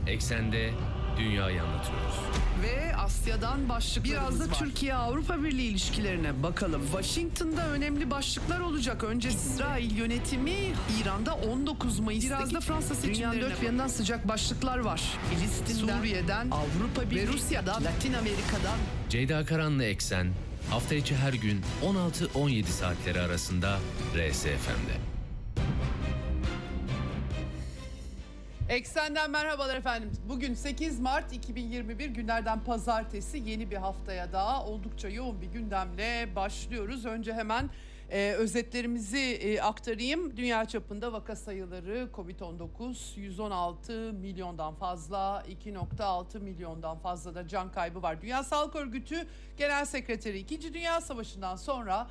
Eksende dünyayı anlatıyoruz. Ve Asya'dan başlıklarımız Biraz da var. Türkiye-Avrupa Birliği ilişkilerine bakalım. Washington'da önemli başlıklar olacak. Önce İsrail yönetimi İran'da 19 Mayıs'taki Biraz da Fransa seçimlerine dünyanın dört bir yanından sıcak başlıklar var. Filistin'den, Suriye'den, Avrupa Birliği ve Rusya'dan, Latin Amerika'dan. Ceyda Karan'la Eksen hafta içi her gün 16-17 saatleri arasında RSFM'de. Eksenden merhabalar efendim. Bugün 8 Mart 2021 günlerden pazartesi, yeni bir haftaya daha oldukça yoğun bir gündemle başlıyoruz. Önce hemen özetlerimizi aktarayım. Dünya çapında vaka sayıları COVID-19 116 milyondan fazla, 2,6 milyondan fazla da can kaybı var. Dünya Sağlık Örgütü Genel Sekreteri 2. Dünya Savaşı'ndan sonra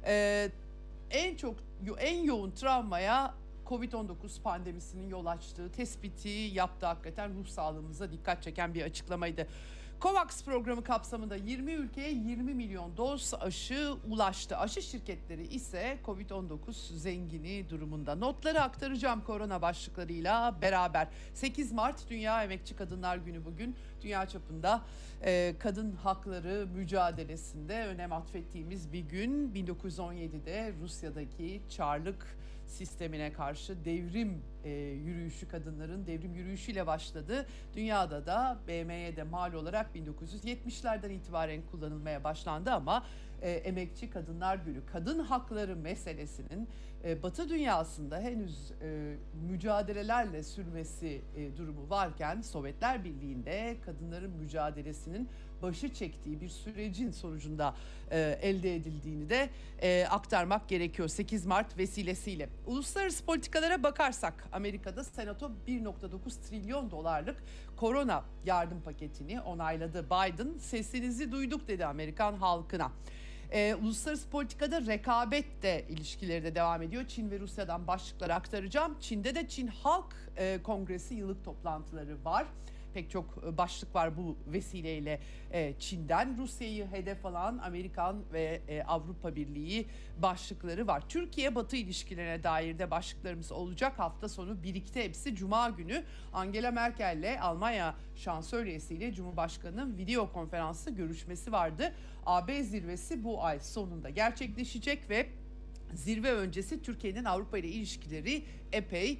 en yoğun travmaya Covid-19 pandemisinin yol açtığı tespiti yaptı. Hakikaten ruh sağlığımıza dikkat çeken bir açıklamaydı. COVAX programı kapsamında 20 ülkeye 20 milyon doz aşı ulaştı. Aşı şirketleri ise Covid-19 zengini durumunda. Notları aktaracağım korona başlıklarıyla beraber. 8 Mart Dünya Emekçi Kadınlar Günü bugün. Dünya çapında kadın hakları mücadelesinde önem atfettiğimiz bir gün. 1917'de Rusya'daki Çarlık sistemine karşı devrim yürüyüşü, kadınların devrim yürüyüşüyle başladı. Dünyada da BM'ye de mal olarak 1970'lerden itibaren kullanılmaya başlandı ama Emekçi Kadınlar Günü, kadın hakları meselesinin Batı dünyasında henüz mücadelelerle sürmesi durumu varken Sovyetler Birliği'nde kadınların mücadelesinin başı çektiği bir sürecin sonucunda elde edildiğini de aktarmak gerekiyor 8 Mart vesilesiyle. Uluslararası politikalara bakarsak Amerika'da Senato 1,9 trilyon dolarlık korona yardım paketini onayladı. Biden sesinizi duyduk dedi Amerikan halkına. Uluslararası politikada rekabet de ilişkileri de devam ediyor. Çin ve Rusya'dan başlıkları aktaracağım. Çin'de de Çin Halk Kongresi yıllık toplantıları var. Pek çok başlık var bu vesileyle Çin'den. Rusya'yı hedef alan Amerikan ve Avrupa Birliği başlıkları var. Türkiye-Batı ilişkilerine dair de başlıklarımız olacak. Hafta sonu birlikte hepsi. Cuma günü Angela Merkel'le Almanya Şansölyesi'yle Cumhurbaşkanı'nın video konferansı görüşmesi vardı. AB zirvesi bu ay sonunda gerçekleşecek ve zirve öncesi Türkiye'nin Avrupa ile ilişkileri epey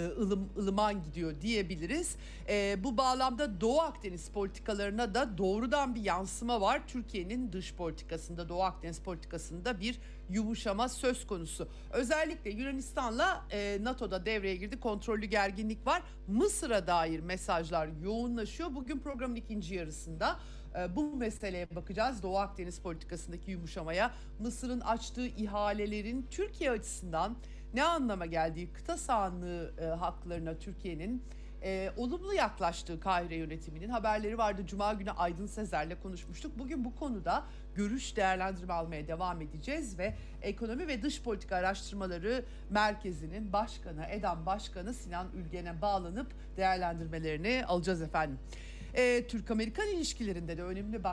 ılıman gidiyor diyebiliriz. Bu bağlamda Doğu Akdeniz politikalarına da doğrudan bir yansıma var. Türkiye'nin dış politikasında, Doğu Akdeniz politikasında bir yumuşama söz konusu. Özellikle Yunanistan'la NATO'da devreye girdi. Kontrollü gerginlik var. Mısır'a dair mesajlar yoğunlaşıyor. Bugün programın ikinci yarısında bu meseleye bakacağız. Doğu Akdeniz politikasındaki yumuşamaya, Mısır'ın açtığı ihalelerin Türkiye açısından ne anlama geldiği, kıta sahanlığı haklarına Türkiye'nin olumlu yaklaştığı Kahire yönetiminin haberleri vardı. Cuma günü Aydın Sezer'le konuşmuştuk. Bugün bu konuda görüş, değerlendirme almaya devam edeceğiz ve Ekonomi ve Dış Politika Araştırmaları Merkezi'nin başkanı, EDAM Başkanı Sinan Ülgen'e bağlanıp değerlendirmelerini alacağız efendim. Türk-Amerikan ilişkilerinde de önemli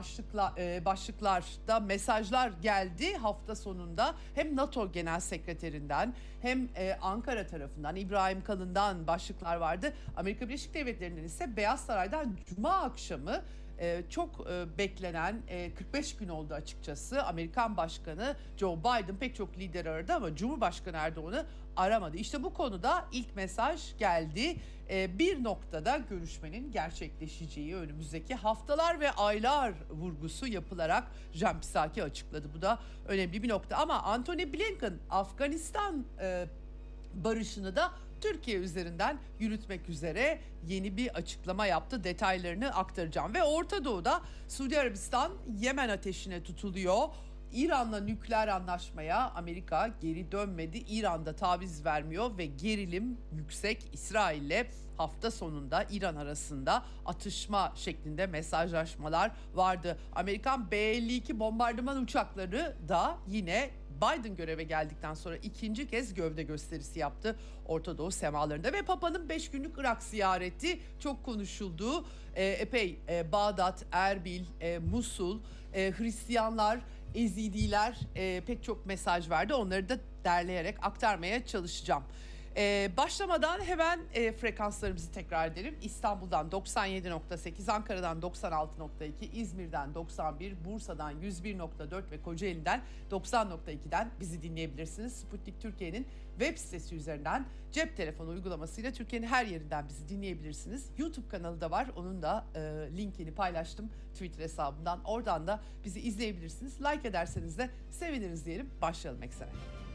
başlıklarda mesajlar geldi hafta sonunda. Hem NATO Genel Sekreterinden hem Ankara tarafından İbrahim Kalın'dan başlıklar vardı. Amerika Birleşik Devletleri'nden ise Beyaz Saray'dan Cuma akşamı çok beklenen 45 gün oldu açıkçası. Amerikan Başkanı Joe Biden pek çok lider aradı ama Cumhurbaşkanı Erdoğan'ı aramadı. İşte bu konuda ilk mesaj geldi. Bir noktada görüşmenin gerçekleşeceği önümüzdeki haftalar ve aylar vurgusu yapılarak Jen Psaki açıkladı. Bu da önemli bir nokta ama Antony Blinken Afganistan barışını da Türkiye üzerinden yürütmek üzere yeni bir açıklama yaptı. Detaylarını aktaracağım. Ve Orta Doğu'da Suudi Arabistan Yemen ateşine tutuluyor. İran'la nükleer anlaşmaya Amerika geri dönmedi. İran'da taviz vermiyor ve gerilim yüksek. İsrail'le hafta sonunda İran arasında atışma şeklinde mesajlaşmalar vardı. Amerikan B-52 bombardıman uçakları da yine Biden göreve geldikten sonra ikinci kez gövde gösterisi yaptı Orta Doğu semalarında. Ve Papa'nın 5 günlük Irak ziyareti çok konuşuldu. Epey Bağdat, Erbil, Musul, Hristiyanlar, Ezidiler pek çok mesaj verdi. Onları da derleyerek aktarmaya çalışacağım. Başlamadan hemen frekanslarımızı tekrar edelim. İstanbul'dan 97.8, Ankara'dan 96.2, İzmir'den 91, Bursa'dan 101.4 ve Kocaeli'den 90.2'den bizi dinleyebilirsiniz. Sputnik Türkiye'nin web sitesi üzerinden cep telefonu uygulamasıyla Türkiye'nin her yerinden bizi dinleyebilirsiniz. YouTube kanalı da var. Onun da linkini paylaştım Twitter hesabımdan. Oradan da bizi izleyebilirsiniz. Like ederseniz de seviniriz diyelim. Başlayalım eksene.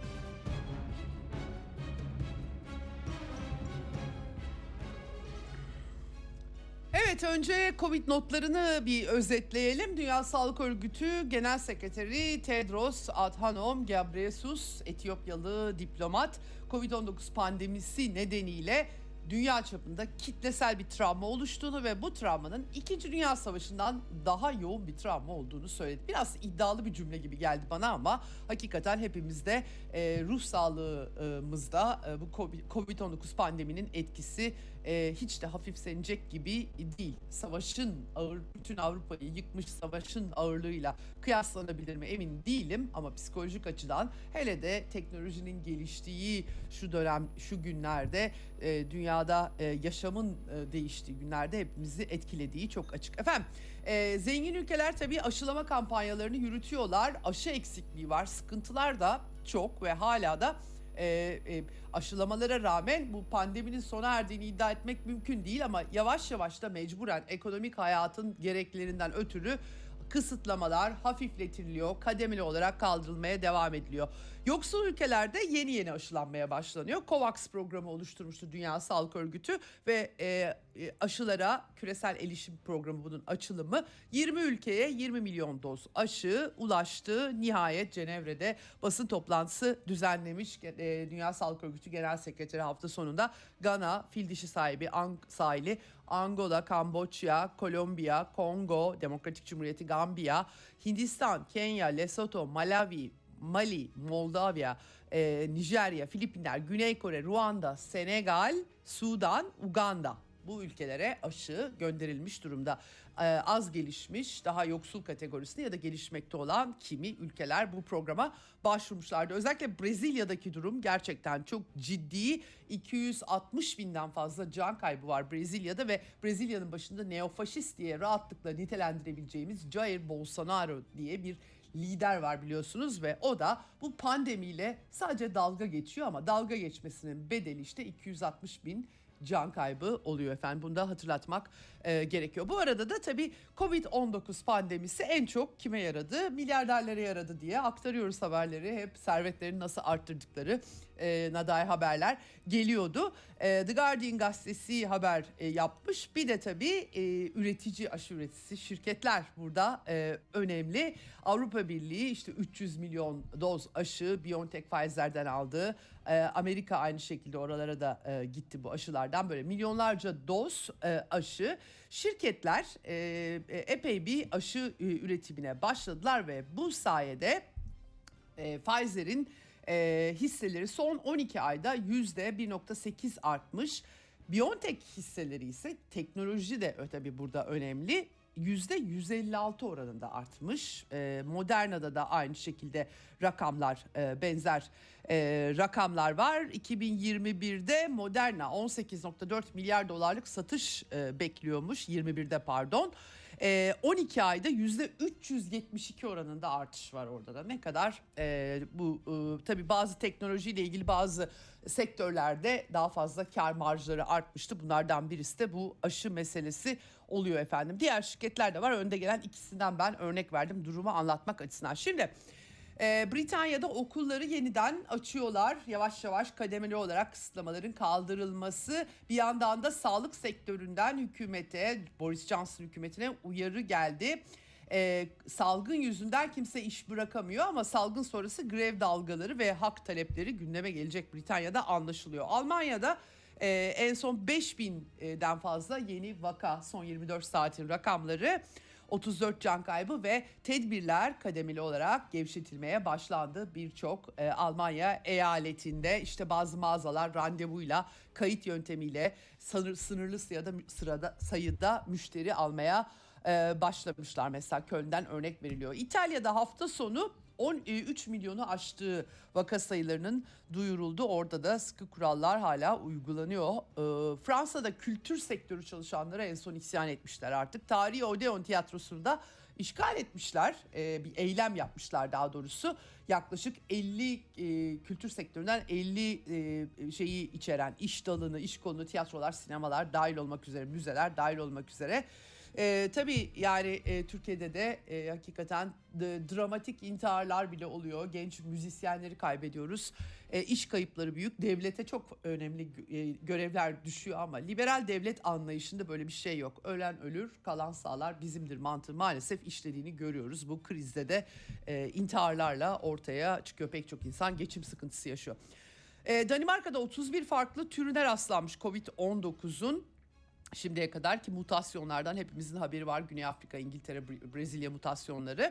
Evet, önce Covid notlarını bir özetleyelim. Dünya Sağlık Örgütü Genel Sekreteri Tedros Adhanom Ghebreyesus, Etiyopyalı diplomat, Covid-19 pandemisi nedeniyle dünya çapında kitlesel bir travma oluştuğunu ve bu travmanın 2. Dünya Savaşı'ndan daha yoğun bir travma olduğunu söyledi. Biraz iddialı bir cümle gibi geldi bana ama hakikaten hepimiz de ruh sağlığımızda bu Covid-19 pandeminin etkisi hiç de hafiflenecek gibi değil. Savaşın bütün Avrupa'yı yıkmış savaşın ağırlığıyla kıyaslanabilir mi emin değilim ama psikolojik açıdan hele de teknolojinin geliştiği şu dönem, şu günlerde dünyada yaşamın değiştiği günlerde hepimizi etkilediği çok açık. Efendim, zengin ülkeler tabii aşılama kampanyalarını yürütüyorlar. Aşı eksikliği var, sıkıntılar da çok ve hala da aşılamalara rağmen bu pandeminin sona erdiğini iddia etmek mümkün değil ama yavaş yavaş da mecburen ekonomik hayatın gereklerinden ötürü kısıtlamalar hafifletiliyor, kademeli olarak kaldırılmaya devam ediliyor. Yoksul ülkelerde yeni yeni aşılanmaya başlanıyor. COVAX programı oluşturmuştu Dünya Sağlık Örgütü ve aşılara küresel erişim programı bunun açılımı. 20 ülkeye 20 milyon doz aşı ulaştı. Nihayet Cenevre'de basın toplantısı düzenlemiş Dünya Sağlık Örgütü Genel Sekreteri hafta sonunda Gana, fil dişi sahili, Angola, Kamboçya, Kolombiya, Kongo, Demokratik Cumhuriyeti Gambiya, Hindistan, Kenya, Lesotho, Malawi, Mali, Moldova, Nijerya, Filipinler, Güney Kore, Ruanda, Senegal, Sudan, Uganda. Bu ülkelere aşı gönderilmiş durumda. Az gelişmiş, daha yoksul kategorisinde ya da gelişmekte olan kimi ülkeler bu programa başvurmuşlardı. Özellikle Brezilya'daki durum gerçekten çok ciddi. 260 binden fazla can kaybı var Brezilya'da ve Brezilya'nın başında neofaşist diye rahatlıkla nitelendirebileceğimiz Jair Bolsonaro diye bir lider var biliyorsunuz ve o da bu pandemiyle sadece dalga geçiyor ama dalga geçmesinin bedeli işte 260 bin can kaybı oluyor efendim. Bunu da hatırlatmak gerekiyor. Bu arada da tabii Covid-19 pandemisi en çok kime yaradı? Milyarderlere yaradı diye aktarıyoruz haberleri. Hep servetlerini nasıl arttırdıkları dair haberler geliyordu. The Guardian gazetesi haber yapmış. Bir de tabii üretici, aşı üreticisi şirketler burada önemli. Avrupa Birliği işte 300 milyon doz aşı BioNTech Pfizer'den aldı. Amerika aynı şekilde oralara da gitti bu aşılardan böyle milyonlarca doz aşı. Şirketler epey bir aşı üretimine başladılar ve bu sayede Pfizer'in hisseleri son 12 ayda %1.8 artmış. BioNTech hisseleri ise teknoloji de tabii burada önemli. %156 oranında artmış. Moderna'da da aynı şekilde rakamlar benzer rakamlar var. 2021'de Moderna 18.4 milyar dolarlık satış bekliyormuş 21'de pardon. 12 ayda %372 oranında artış var orada da. Ne kadar bu tabii bazı teknolojiyle ilgili bazı sektörlerde daha fazla kar marjları artmıştı. Bunlardan birisi de bu aşı meselesi oluyor efendim. Diğer şirketler de var. Önde gelen ikisinden ben örnek verdim durumu anlatmak açısından. Şimdi Britanya'da okulları yeniden açıyorlar. Yavaş yavaş kademeli olarak kısıtlamaların kaldırılması. Bir yandan da sağlık sektöründen hükümete, Boris Johnson hükümetine uyarı geldi. Salgın yüzünden kimse iş bırakamıyor ama salgın sonrası grev dalgaları ve hak talepleri gündeme gelecek Britanya'da anlaşılıyor. Almanya'da en son 5.000'den fazla yeni vaka, son 24 saatin rakamları, 34 can kaybı ve tedbirler kademeli olarak gevşetilmeye başlandı. Birçok Almanya eyaletinde işte bazı mağazalar randevuyla, kayıt yöntemiyle sınırlı sayıda müşteri almaya başlamışlar. Mesela Köln'den örnek veriliyor. İtalya'da hafta sonu 13 milyonu aştığı vaka sayılarının duyuruldu. Orada da sıkı kurallar hala uygulanıyor. Fransa'da kültür sektörü çalışanları en son isyan etmişler artık. Tarihi Odeon tiyatrosunda işgal etmişler. Bir eylem yapmışlar daha doğrusu. Yaklaşık 50 kültür sektöründen 50 şeyi içeren iş dalını, iş kolunu, tiyatrolar, sinemalar dahil olmak üzere, müzeler dahil olmak üzere. Tabii yani Türkiye'de de hakikaten dramatik intiharlar bile oluyor. Genç müzisyenleri kaybediyoruz. İş kayıpları büyük. Devlete çok önemli görevler düşüyor ama liberal devlet anlayışında böyle bir şey yok. Ölen ölür, kalan sağlar bizimdir mantığı maalesef işlediğini görüyoruz. Bu krizde de intiharlarla ortaya çıkıyor. Pek çok insan geçim sıkıntısı yaşıyor. Danimarka'da 31 farklı türüne rastlanmış Covid-19'un. Şimdiye kadar ki mutasyonlardan hepimizin haberi var. Güney Afrika, İngiltere, Brezilya mutasyonları.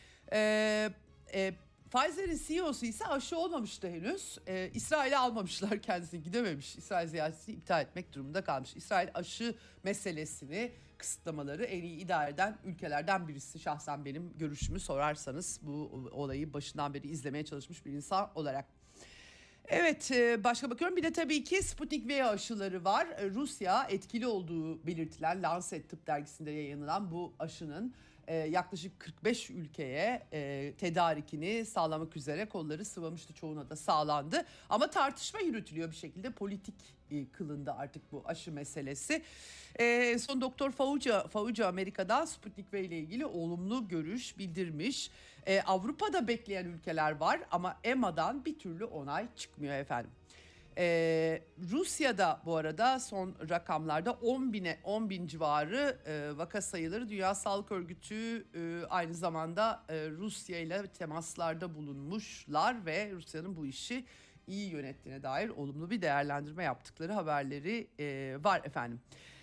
Pfizer'in CEO'su ise aşı olmamıştı henüz. İsrail'e almamışlar, kendisini gidememiş. İsrail ziyaretini iptal etmek durumunda kalmış. İsrail aşı meselesini, kısıtlamaları en iyi idare eden ülkelerden birisi. Şahsen benim görüşümü sorarsanız bu olayı başından beri izlemeye çalışmış bir insan olarak. Evet, başka bakıyorum. Bir de tabii ki Sputnik V aşıları var. Rusya etkili olduğu belirtilen Lancet Tıp dergisinde yayınlanan bu aşının yaklaşık 45 ülkeye tedarikini sağlamak üzere kolları sıvamıştı. Çoğuna da sağlandı. Ama tartışma yürütülüyor bir şekilde. Politik kılındı artık bu aşı meselesi. Son Doktor Fauci Amerika'dan Sputnik V ile ilgili olumlu görüş bildirmiş. Avrupa'da bekleyen ülkeler var ama EMA'dan bir türlü onay çıkmıyor efendim. Rusya'da bu arada son rakamlarda 10 bin civarı vaka sayıları. Dünya Sağlık Örgütü aynı zamanda Rusya ile temaslarda bulunmuşlar ve Rusya'nın bu işi iyi yönettiğine dair olumlu bir değerlendirme yaptıkları haberleri var efendim.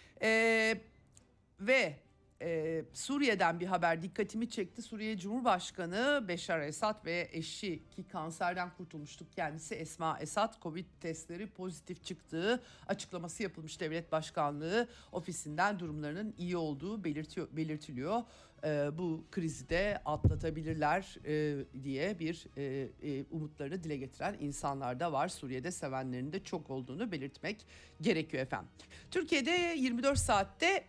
Suriye'den bir haber dikkatimi çekti. Suriye Cumhurbaşkanı Beşar Esad ve eşi, ki kanserden kurtulmuştuk kendisi, Esma Esad, Covid testleri pozitif çıktığı açıklaması yapılmış. Devlet Başkanlığı ofisinden durumlarının iyi olduğu belirtiliyor. Bu krizi de atlatabilirler diye bir umutlarını dile getiren insanlar da var. Suriye'de sevenlerinin de çok olduğunu belirtmek gerekiyor efendim. Türkiye'de 24 saatte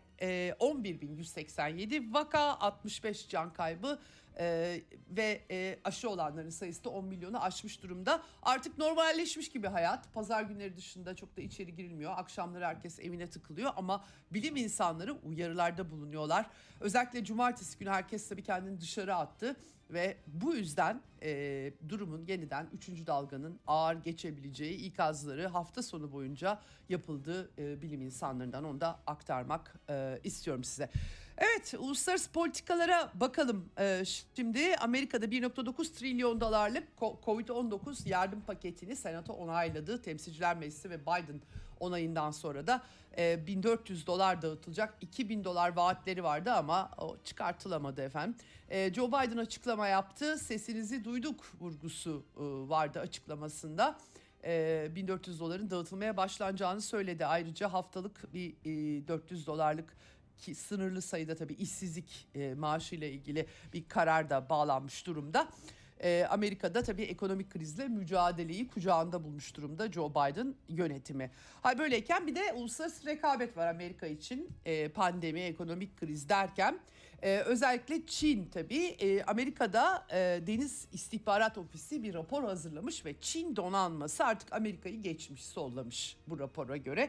11.187 vaka, 65 can kaybı ve aşı olanların sayısı da 10 milyonu aşmış durumda. Artık normalleşmiş gibi hayat. Pazar günleri dışında çok da içeri girilmiyor. Akşamları herkes evine tıkılıyor ama bilim insanları uyarılarda bulunuyorlar. Özellikle cumartesi günü herkes tabii kendini dışarı attı ve bu yüzden durumun yeniden 3. dalganın ağır geçebileceği ikazları hafta sonu boyunca yapıldı bilim insanlarından. Onu da aktarmak istiyorum size. Evet, uluslararası politikalara bakalım. Şimdi Amerika'da 1.9 trilyon dolarlık Covid-19 yardım paketini Senato onayladı. Temsilciler Meclisi ve Biden onayından sonra da 1.400 dolar dağıtılacak. 2.000 dolar vaatleri vardı ama o çıkartılamadı efendim. Joe Biden açıklama yaptı. Sesinizi duyduk vurgusu vardı açıklamasında. 1.400 doların dağıtılmaya başlanacağını söyledi. Ayrıca haftalık bir 400 dolarlık, ki sınırlı sayıda tabii işsizlik maaşıyla ilgili bir karar da bağlanmış durumda. Amerika'da tabii ekonomik krizle mücadeleyi kucağında bulmuş durumda Joe Biden yönetimi. Böyleyken bir de uluslararası rekabet var Amerika için. Pandemi, ekonomik kriz derken özellikle Çin tabii. Amerika'da Deniz İstihbarat Ofisi bir rapor hazırlamış ve Çin donanması artık Amerika'yı geçmiş, sollamış bu rapora göre.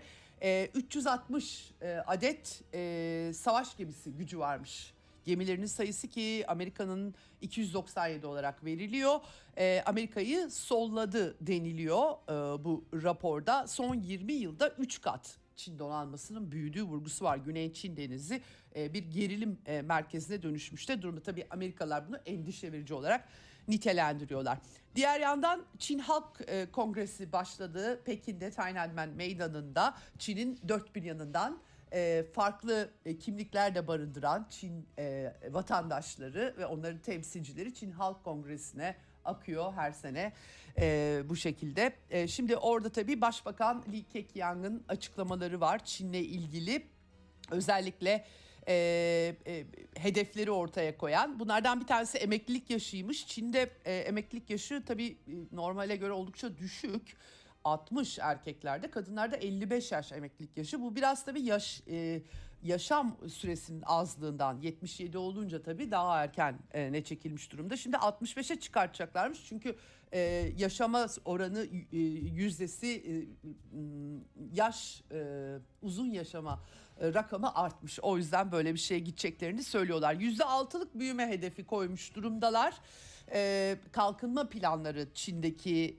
360 adet savaş gemisi gücü varmış. Gemilerinin sayısı ki Amerika'nın 297 olarak veriliyor. Amerika'yı solladı deniliyor bu raporda. Son 20 yılda 3 kat Çin donanmasının büyüdüğü vurgusu var. Güney Çin Denizi bir gerilim merkezine dönüşmüşte durumda. Tabii Amerikalılar bunu endişe verici olarak nitelendiriyorlar. Diğer yandan Çin Halk Kongresi başladı. Pekin'de Tiananmen Meydanı'nda Çin'in dört bir yanından farklı kimlikler de barındıran Çin vatandaşları ve onların temsilcileri Çin Halk Kongresi'ne akıyor her sene bu şekilde. Şimdi orada tabii Başbakan Li Keqiang'ın açıklamaları var Çin'le ilgili. Özellikle hedefleri ortaya koyan. Bunlardan bir tanesi emeklilik yaşıymış. Çin'de emeklilik yaşı tabii normale göre oldukça düşük. 60 erkeklerde, kadınlarda 55 yaş emeklilik yaşı. Bu biraz tabii yaşam süresinin azlığından, 77 olunca tabii daha erken ne çekilmiş durumda. Şimdi 65'e çıkartacaklarmış çünkü yaşama oranı yüzdesi uzun yaşama rakamı artmış. O yüzden böyle bir şeye gideceklerini söylüyorlar. %6'lık büyüme hedefi koymuş durumdalar. Kalkınma planları Çin'deki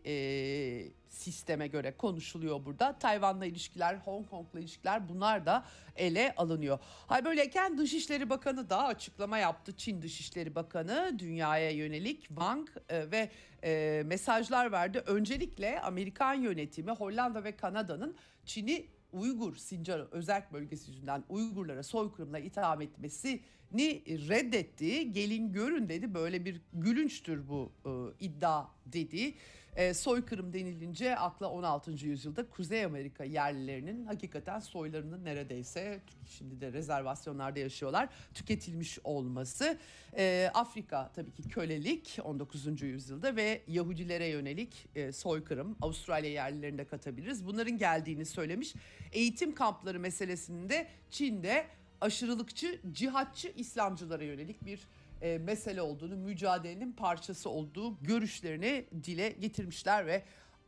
sisteme göre konuşuluyor burada. Tayvan'la ilişkiler, Hong Kong'la ilişkiler, bunlar da ele alınıyor. Hay böyleyken Dışişleri Bakanı da açıklama yaptı. Çin Dışişleri Bakanı dünyaya yönelik Wang ve mesajlar verdi. Öncelikle Amerikan yönetimi Hollanda ve Kanada'nın Çin'i Uygur Sincar özerk bölgesi yüzünden Uygurlara soykırımla itham etmesini reddetti. Gelin görün dedi, böyle bir gülünçtür bu iddia dedi. Soykırım denilince akla 16. yüzyılda Kuzey Amerika yerlilerinin hakikaten soylarının neredeyse şimdi de rezervasyonlarda yaşıyorlar tüketilmiş olması. Afrika tabii ki kölelik 19. yüzyılda ve Yahudilere yönelik soykırım, Avustralya yerlilerini de katabiliriz. Bunların geldiğini söylemiş. Eğitim kampları meselesinin de Çin'de aşırılıkçı, cihatçı İslamcılara yönelik bir mesele olduğunu, mücadelenin parçası olduğu görüşlerini dile getirmişler ve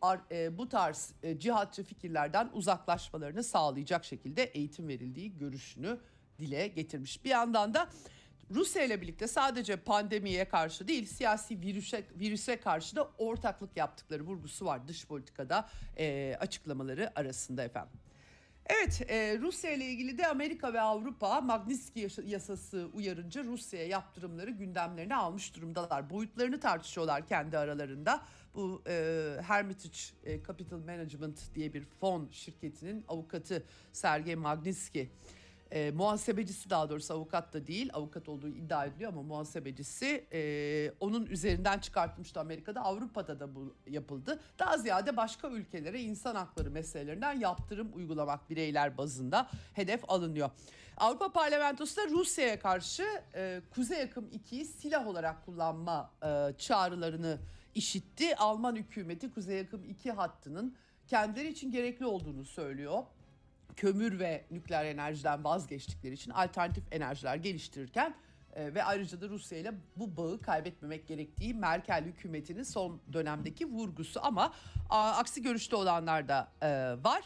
bu tarz cihatçı fikirlerden uzaklaşmalarını sağlayacak şekilde eğitim verildiği görüşünü dile getirmiş. Bir yandan da Rusya ile birlikte sadece pandemiye karşı değil, siyasi virüse karşı da ortaklık yaptıkları vurgusu var dış politikada açıklamaları arasında efendim. Evet, Rusya ile ilgili de Amerika ve Avrupa Magnitsky yasası uyarınca Rusya'ya yaptırımları gündemlerine almış durumdalar. Boyutlarını tartışıyorlar kendi aralarında. Bu Hermitage Capital Management diye bir fon şirketinin avukatı Sergey Magnitsky, muhasebecisi, daha doğrusu avukat da değil, avukat olduğu iddia ediliyor ama muhasebecisi, onun üzerinden çıkartmıştı Amerika'da. Avrupa'da da bu yapıldı. Daha ziyade başka ülkelere insan hakları meselelerinden yaptırım uygulamak bireyler bazında hedef alınıyor. Avrupa Parlamentosu da Rusya'ya karşı Kuzey Akım 2'yi silah olarak kullanma çağrılarını işitti. Alman hükümeti Kuzey Akım 2 hattının kendileri için gerekli olduğunu söylüyor. Kömür ve nükleer enerjiden vazgeçtikleri için alternatif enerjiler geliştirirken ve ayrıca da Rusya ile bu bağı kaybetmemek gerektiği Merkel hükümetinin son dönemdeki vurgusu, ama aksi görüşte olanlar da var.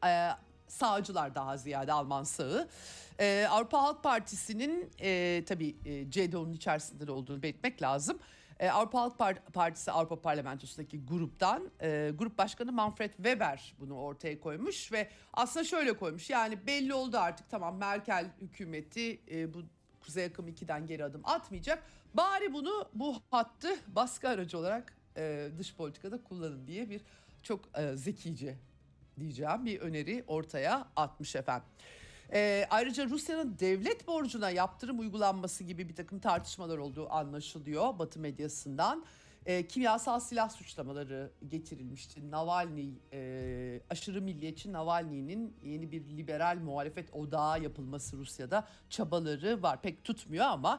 Sağcılar daha ziyade, Alman sağı. Avrupa Halk Partisi'nin tabii CDU'nun içerisinde de olduğunu belirtmek lazım. Avrupa Halk Partisi Avrupa Parlamentosu'ndaki gruptan grup başkanı Manfred Weber bunu ortaya koymuş ve aslında şöyle koymuş: yani belli oldu artık, tamam, Merkel hükümeti bu Kuzey Akım 2'den geri adım atmayacak, bari bu hattı baskı aracı olarak dış politikada kullanın diye bir çok zekice diyeceğim bir öneri ortaya atmış efendim. Ayrıca Rusya'nın devlet borcuna yaptırım uygulanması gibi bir takım tartışmalar olduğu anlaşılıyor Batı medyasından. Kimyasal silah suçlamaları getirilmişti. Navalny, aşırı milliyetçi Navalny'nin yeni bir liberal muhalefet odağı yapılması Rusya'da çabaları var. Pek tutmuyor ama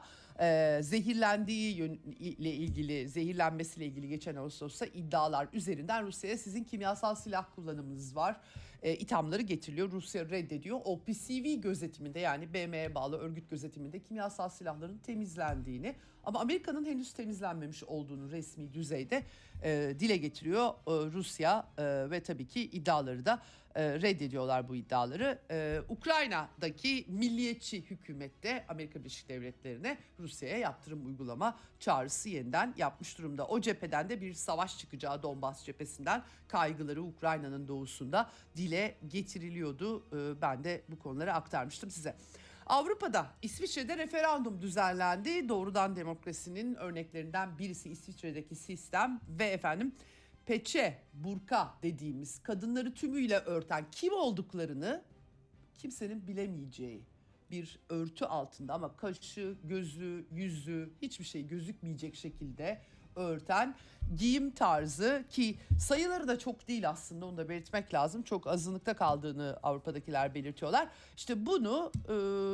zehirlenmesiyle ilgili geçen Ağustos'ta iddialar üzerinden Rusya'ya sizin kimyasal silah kullanımınız var ithamları getiriliyor. Rusya reddediyor. OPCW gözetiminde, yani BM'ye bağlı örgüt gözetiminde kimyasal silahların temizlendiğini, ama Amerika'nın henüz temizlenmemiş olduğunu resmi düzeyde dile getiriyor Rusya ve tabii ki iddiaları da reddediyorlar bu iddiaları. Ukrayna'daki milliyetçi hükümette Amerika Birleşik Devletleri'ne Rusya'ya yaptırım uygulama çağrısı yeniden yapmış durumda. O cepheden de bir savaş çıkacağı, Donbas cephesinden kaygıları Ukrayna'nın doğusunda dile getiriliyordu. Ben de bu konuları aktarmıştım size. Avrupa'da, İsviçre'de referandum düzenlendi. Doğrudan demokrasinin örneklerinden birisi İsviçre'deki sistem ve efendim peçe, burka dediğimiz, kadınları tümüyle örten, kim olduklarını kimsenin bilemeyeceği bir örtü altında ama kaşı, gözü, yüzü hiçbir şey gözükmeyecek şekilde örten giyim tarzı, ki sayıları da çok değil aslında, onu da belirtmek lazım. Çok azınlıkta kaldığını Avrupa'dakiler belirtiyorlar. İşte bunu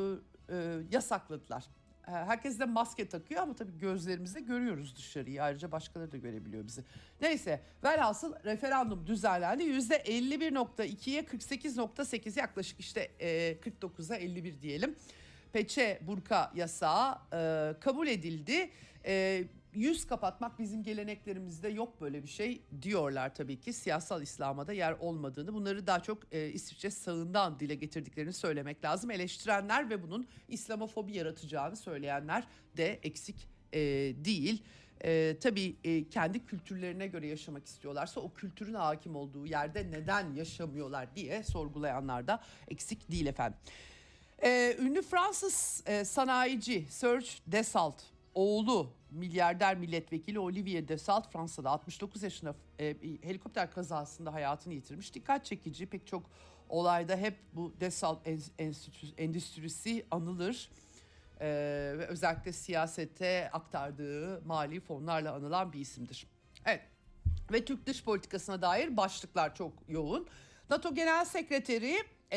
yasakladılar. Herkes de maske takıyor ama tabii gözlerimizle görüyoruz dışarıyı. Ayrıca başkaları da görebiliyor bizi. Neyse, velhasıl referandum düzenlendi. %51.2'ye 48.8, yaklaşık işte 49'a 51 diyelim. Peçe, burka yasağı kabul edildi. Yüz kapatmak bizim geleneklerimizde yok, böyle bir şey diyorlar tabii ki. Siyasal İslam'a da yer olmadığını, bunları daha çok İsviçre sağından dile getirdiklerini söylemek lazım. Eleştirenler ve bunun İslamofobi yaratacağını söyleyenler de eksik değil. Tabii kendi kültürlerine göre yaşamak istiyorlarsa o kültürün hakim olduğu yerde neden yaşamıyorlar diye sorgulayanlar da eksik değil efendim. Ünlü Fransız sanayici Serge Dassault oğlu milyarder milletvekili Olivier Dassault Fransa'da 69 yaşında helikopter kazasında hayatını yitirmiş. Dikkat çekici, pek çok olayda hep bu Dassault endüstrisi anılır. Ve özellikle siyasete aktardığı mali fonlarla anılan bir isimdir. Evet, ve Türk dış politikasına dair başlıklar çok yoğun. NATO Genel Sekreteri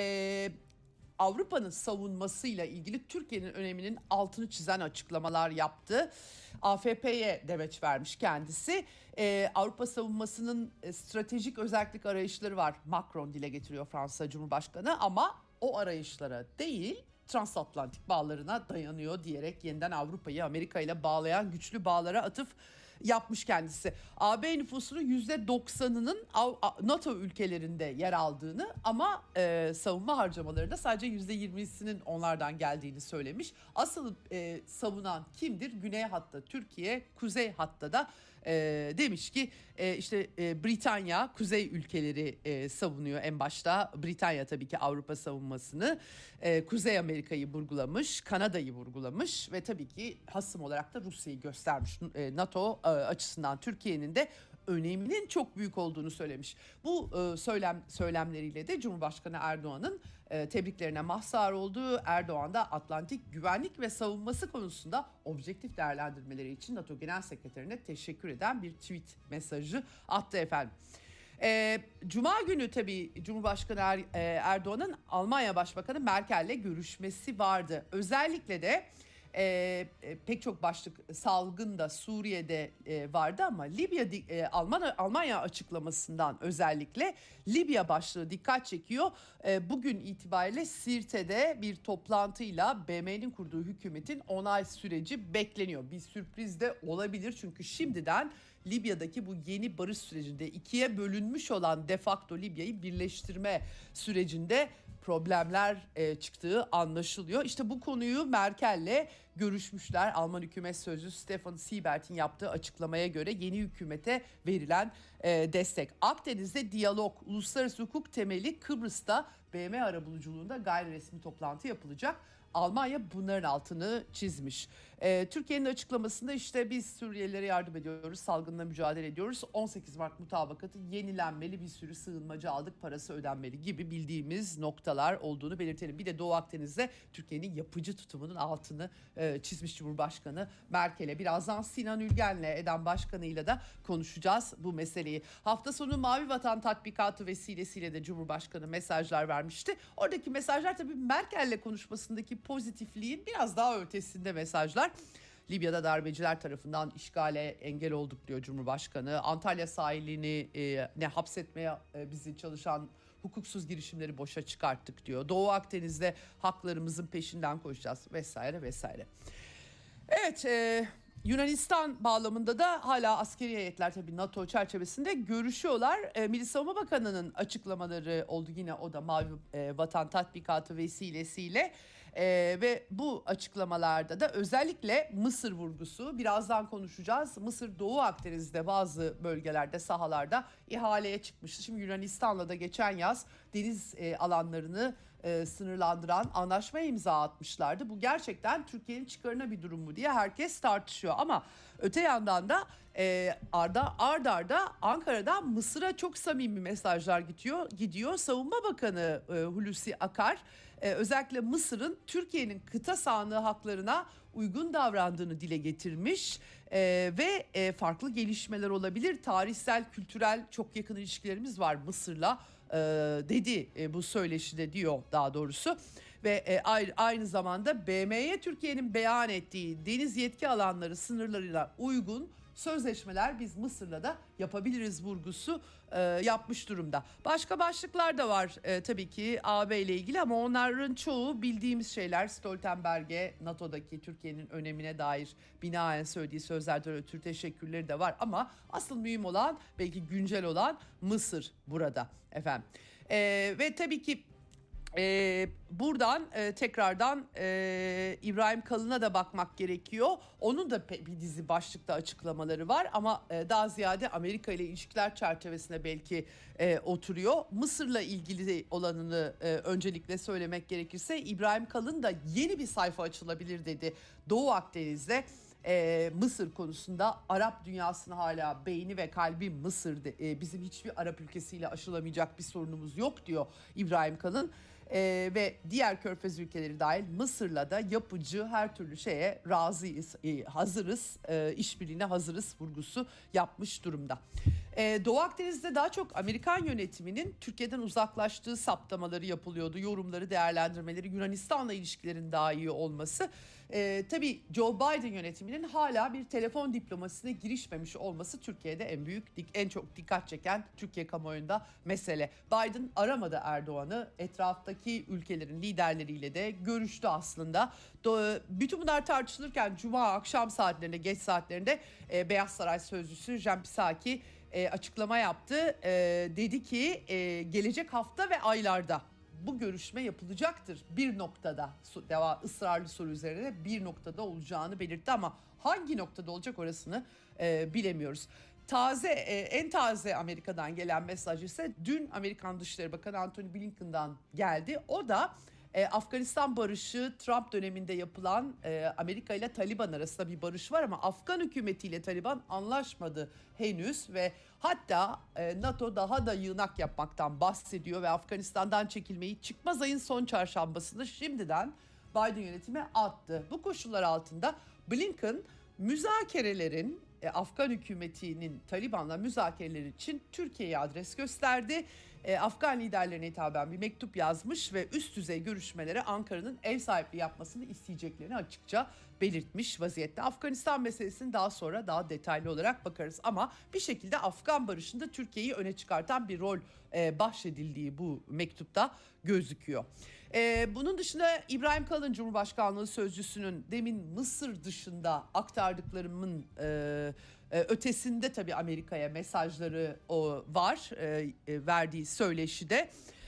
Avrupa'nın savunmasıyla ilgili Türkiye'nin öneminin altını çizen açıklamalar yaptı. AFP'ye demeç vermiş kendisi. Avrupa savunmasının stratejik özellik arayışları var. Macron dile getiriyor, Fransa Cumhurbaşkanı, ama o arayışlara değil, transatlantik bağlarına dayanıyor diyerek yeniden Avrupa'yı Amerika ile bağlayan güçlü bağlara atıf yapmış kendisi. AB nüfusunun %90'ının NATO ülkelerinde yer aldığını ama savunma harcamalarında sadece %20'sinin onlardan geldiğini söylemiş. Asıl savunan kimdir? Güney hatta Türkiye, kuzey hatta da demiş ki işte Britanya, kuzey ülkeleri savunuyor en başta. Britanya tabii ki Avrupa savunmasını, Kuzey Amerika'yı vurgulamış, Kanada'yı vurgulamış ve tabii ki hasım olarak da Rusya'yı göstermiş. NATO açısından Türkiye'nin de öneminin çok büyük olduğunu söylemiş. Bu söylemleriyle de Cumhurbaşkanı Erdoğan'ın tebriklerine mazhar olduğu, Erdoğan da Atlantik güvenlik ve savunması konusunda objektif değerlendirmeleri için NATO Genel Sekreterine teşekkür eden bir tweet mesajı attı efendim. Cuma günü tabii Cumhurbaşkanı Erdoğan'ın Almanya Başbakanı Merkel'le görüşmesi vardı. Özellikle de pek çok başlık, salgın da Suriye'de vardı ama Almanya açıklamasından özellikle Libya başlığı dikkat çekiyor. Bugün itibariyle Sirte'de bir toplantıyla BM'nin kurduğu hükümetin onay süreci bekleniyor. Bir sürpriz de olabilir çünkü şimdiden Libya'daki bu yeni barış sürecinde ikiye bölünmüş olan de facto Libya'yı birleştirme sürecinde problemler çıktığı anlaşılıyor. İşte bu konuyu Merkel'le görüşmüşler. Alman hükümet sözcüsü Stefan Siebert'in yaptığı açıklamaya göre yeni hükümete verilen destek. Akdeniz'de diyalog, uluslararası hukuk temeli, Kıbrıs'ta BM arabuluculuğunda gayri resmi toplantı yapılacak. Almanya bunların altını çizmiş. Türkiye'nin açıklamasında işte biz Suriyelilere yardım ediyoruz, salgınla mücadele ediyoruz. 18 Mart mutabakatı yenilenmeli, bir sürü sığınmacı aldık, parası ödenmeli gibi bildiğimiz noktalar olduğunu belirtelim. Bir de Doğu Akdeniz'de Türkiye'nin yapıcı tutumunun altını çizmiş Cumhurbaşkanı Merkel'e. Birazdan Sinan Ülgen'le, EDEM Başkanı'yla da konuşacağız bu meseleyi. Hafta sonu Mavi Vatan tatbikatı vesilesiyle de Cumhurbaşkanı mesajlar vermişti. Oradaki mesajlar tabii Merkel'le konuşmasındaki pozitifliğin biraz daha ötesinde mesajlar. Libya'da darbeciler tarafından işgale engel olduk diyor Cumhurbaşkanı. Antalya sahilini hapsetmeye bizi çalışan hukuksuz girişimleri boşa çıkarttık diyor. Doğu Akdeniz'de haklarımızın peşinden koşacağız vesaire vesaire. Evet, Yunanistan bağlamında da hala askeri heyetler tabii NATO çerçevesinde görüşüyorlar. Milli Savunma Bakanı'nın açıklamaları oldu yine, o da Mavi Vatan tatbikatı vesilesiyle. Ve bu açıklamalarda da özellikle Mısır vurgusu, birazdan konuşacağız. Mısır Doğu Akdeniz'de bazı bölgelerde, sahalarda ihaleye çıkmıştı. Şimdi Yunanistan'la da geçen yaz deniz alanlarını sınırlandıran anlaşmaya imza atmışlardı. Bu gerçekten Türkiye'nin çıkarına bir durum mu diye herkes tartışıyor. Ama öte yandan da ard arda Ankara'dan Mısır'a çok samimi mesajlar gidiyor. Savunma Bakanı Hulusi Akar özellikle Mısır'ın Türkiye'nin kıta sahanlığı haklarına uygun davrandığını dile getirmiş ve farklı gelişmeler olabilir. Tarihsel, kültürel çok yakın ilişkilerimiz var Mısır'la dedi bu söyleşide, diyor daha doğrusu. ve aynı zamanda BM'ye Türkiye'nin beyan ettiği deniz yetki alanları sınırlarıyla uygun sözleşmeler biz Mısır'la da yapabiliriz vurgusu yapmış durumda. Başka başlıklar da var tabii ki AB ile ilgili ama onların çoğu bildiğimiz şeyler. Stoltenberg'e NATO'daki Türkiye'nin önemine dair binaen söylediği sözlerden ötürü teşekkürleri de var ama asıl mühim olan, belki güncel olan Mısır burada efendim. Ve tabii ki buradan tekrardan İbrahim Kalın'a da bakmak gerekiyor. Onun da bir dizi başlıkta açıklamaları var ama daha ziyade Amerika ile ilişkiler çerçevesine belki oturuyor. Mısır'la ilgili olanını öncelikle söylemek gerekirse İbrahim Kalın da yeni bir sayfa açılabilir dedi. Doğu Akdeniz'de Mısır konusunda Arap dünyasının hala beyni ve kalbi Mısır'dı. Bizim hiçbir Arap ülkesiyle aşılamayacak bir sorunumuz yok diyor İbrahim Kalın. Ve diğer Körfez ülkeleri dahil Mısır'la da yapıcı her türlü şeye razıyız, hazırız, işbirliğine hazırız vurgusu yapmış durumda. Doğu Akdeniz'de daha çok Amerikan yönetiminin Türkiye'den uzaklaştığı saptamaları yapılıyordu. Yorumları, değerlendirmeleri, Yunanistan'la ilişkilerin daha iyi olması. Tabii Joe Biden yönetiminin hala bir telefon diplomasisine girişmemiş olması Türkiye'de en çok dikkat çeken Türkiye kamuoyunda mesele. Biden aramadı Erdoğan'ı, etraftaki ülkelerin liderleriyle de görüştü aslında. Bütün bunlar tartışılırken Cuma akşam saatlerinde, geç saatlerinde Beyaz Saray Sözcüsü Jen Psaki açıklama yaptı. Dedi ki gelecek hafta ve aylarda bu görüşme yapılacaktır. Bir noktada, ısrarlı soru üzerine bir noktada olacağını belirtti ama hangi noktada olacak orasını bilemiyoruz. En taze Amerika'dan gelen mesaj ise dün Amerikan Dışişleri Bakanı Antony Blinken'dan geldi. O da Afganistan barışı, Trump döneminde yapılan Amerika ile Taliban arasında bir barış var ama Afgan hükümetiyle Taliban anlaşmadı henüz ve hatta NATO daha da yığınak yapmaktan bahsediyor ve Afganistan'dan çekilmeyi çıkmaz ayın son çarşambasında şimdiden Biden yönetimi attı. Bu koşullar altında Blinken müzakerelerin Afgan hükümetinin Taliban'la müzakereler için Türkiye'ye adres gösterdi. Afgan liderlerine hitaben bir mektup yazmış ve üst düzey görüşmelere Ankara'nın ev sahipliği yapmasını isteyeceklerini açıkça belirtmiş vaziyette. Afganistan meselesini daha sonra daha detaylı olarak bakarız ama bir şekilde Afgan barışında Türkiye'yi öne çıkartan bir rol bahşedildiği bu mektupta gözüküyor. Bunun dışında İbrahim Kalın Cumhurbaşkanlığı Sözcüsü'nün demin Mısır dışında aktardıklarımın ötesinde tabii Amerika'ya mesajları var verdiği söyleşide.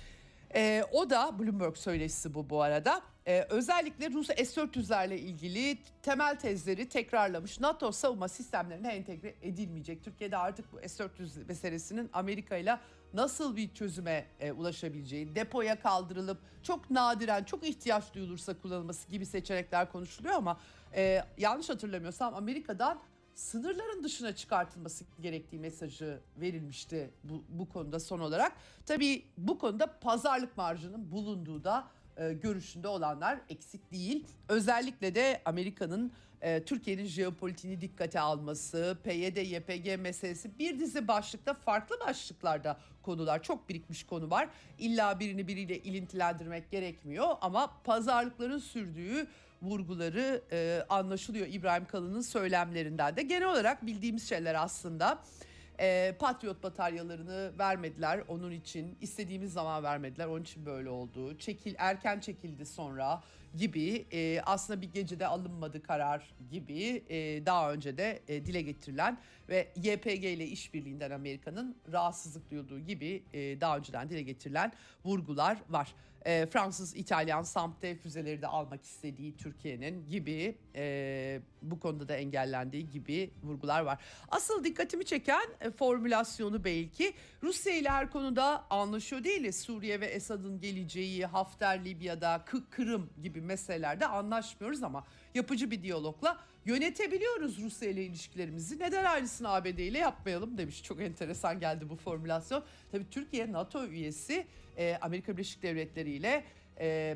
O da Bloomberg söyleşisi bu arada. Özellikle Rus S-400'lerle ilgili temel tezleri tekrarlamış. NATO savunma sistemlerine entegre edilmeyecek. Türkiye'de artık bu S-400 meselesinin Amerika ile nasıl bir çözüme ulaşabileceği, depoya kaldırılıp çok nadiren, çok ihtiyaç duyulursa kullanılması gibi seçenekler konuşuluyor ama yanlış hatırlamıyorsam Amerika'dan sınırların dışına çıkartılması gerektiği mesajı verilmişti bu konuda son olarak. Tabii bu konuda pazarlık marjının bulunduğu da görüşünde olanlar eksik değil. Özellikle de Amerika'nın Türkiye'nin jeopolitiğini dikkate alması, PYD, YPG meselesi, bir dizi başlıkta, farklı başlıklarda konular, çok birikmiş konu var. İlla birini biriyle ilintilendirmek gerekmiyor ama pazarlıkların sürdüğü vurguları anlaşılıyor İbrahim Kalın'ın söylemlerinden de. Genel olarak bildiğimiz şeyler aslında. Patriot bataryalarını vermediler onun için, istediğimiz zaman vermediler onun için böyle oldu. Erken çekildi sonra gibi, aslında bir gecede alınmadı karar gibi daha önce de dile getirilen ve YPG ile işbirliğinden Amerika'nın rahatsızlık duyduğu gibi daha önceden dile getirilen vurgular var. Fransız, İtalyan SAMP-T füzeleri de almak istediği Türkiye'nin gibi, bu konuda da engellendiği gibi vurgular var. Asıl dikkatimi çeken formülasyonu belki Rusya ile her konuda anlaşıyor değiliz. Suriye ve Esad'ın geleceği, Hafter Libya'da, Kırım gibi meselelerde anlaşmıyoruz ama yapıcı bir diyalogla yönetebiliyoruz Rusya ile ilişkilerimizi. Neden aynısını ABD ile yapmayalım demiş. Çok enteresan geldi bu formülasyon. Tabii Türkiye NATO üyesi, Amerika Birleşik Devletleri ile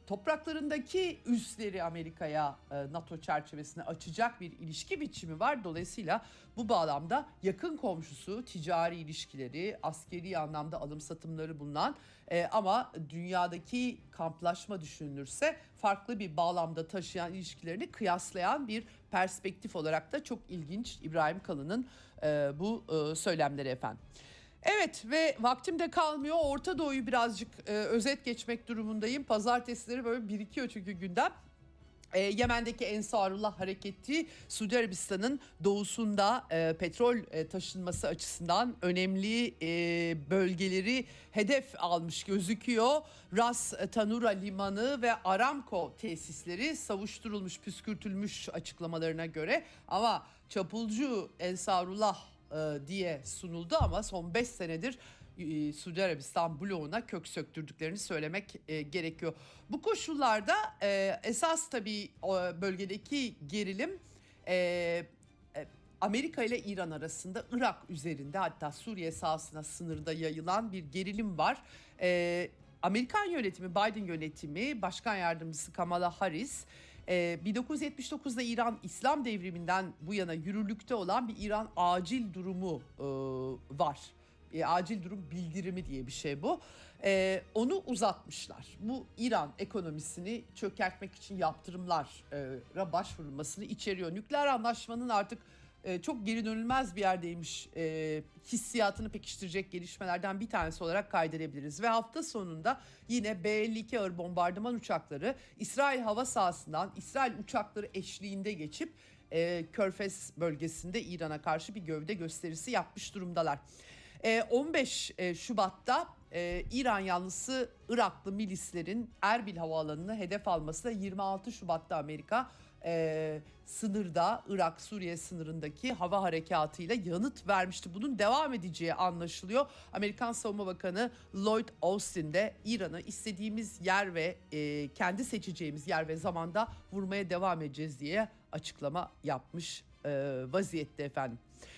topraklarındaki üsleri Amerika'ya NATO çerçevesine açacak bir ilişki biçimi var. Dolayısıyla bu bağlamda yakın komşusu, ticari ilişkileri, askeri anlamda alım satımları bulunan ama dünyadaki kamplaşma düşünülürse farklı bir bağlamda taşıyan ilişkilerini kıyaslayan bir perspektif olarak da çok ilginç İbrahim Kalın'ın bu söylemleri efendim. Evet ve vaktim de kalmıyor. Orta Doğu'yu birazcık özet geçmek durumundayım. Pazartesileri böyle birikiyor çünkü gündem. Yemen'deki Ensarullah hareketi Suudi Arabistan'ın doğusunda petrol taşınması açısından önemli bölgeleri hedef almış gözüküyor. Ras Tanura Limanı ve Aramco tesisleri savuşturulmuş, püskürtülmüş açıklamalarına göre. Ama çapulcu Ensarullah diye sunuldu ama son 5 senedir Suudi Arabistan bloğuna kök söktürdüklerini söylemek gerekiyor. Bu koşullarda esas tabii bölgedeki gerilim Amerika ile İran arasında, Irak üzerinde, hatta Suriye sahasına sınırda yayılan bir gerilim var. Amerikan yönetimi, Biden yönetimi, Başkan Yardımcısı Kamala Harris 1979'da İran İslam devriminden bu yana yürürlükte olan bir İran acil durumu var. Acil durum bildirimi diye bir şey bu. Onu uzatmışlar. Bu İran ekonomisini çökertmek için yaptırımlara başvurulmasını içeriyor. Nükleer anlaşmanın artık çok geri dönülmez bir yerdeymiş hissiyatını pekiştirecek gelişmelerden bir tanesi olarak kaydedebiliriz. Ve hafta sonunda yine B-52 ağır bombardıman uçakları İsrail hava sahasından İsrail uçakları eşliğinde geçip Körfez bölgesinde İran'a karşı bir gövde gösterisi yapmış durumdalar. 15 Şubat'ta İran yanlısı Iraklı milislerin Erbil havaalanını hedef alması, 26 Şubat'ta Amerika sınırda, Irak-Suriye sınırındaki hava harekatıyla yanıt vermişti. Bunun devam edeceği anlaşılıyor. Amerikan Savunma Bakanı Lloyd Austin de İran'ı istediğimiz yer ve kendi seçeceğimiz yer ve zamanda vurmaya devam edeceğiz diye açıklama yapmış vaziyette efendim.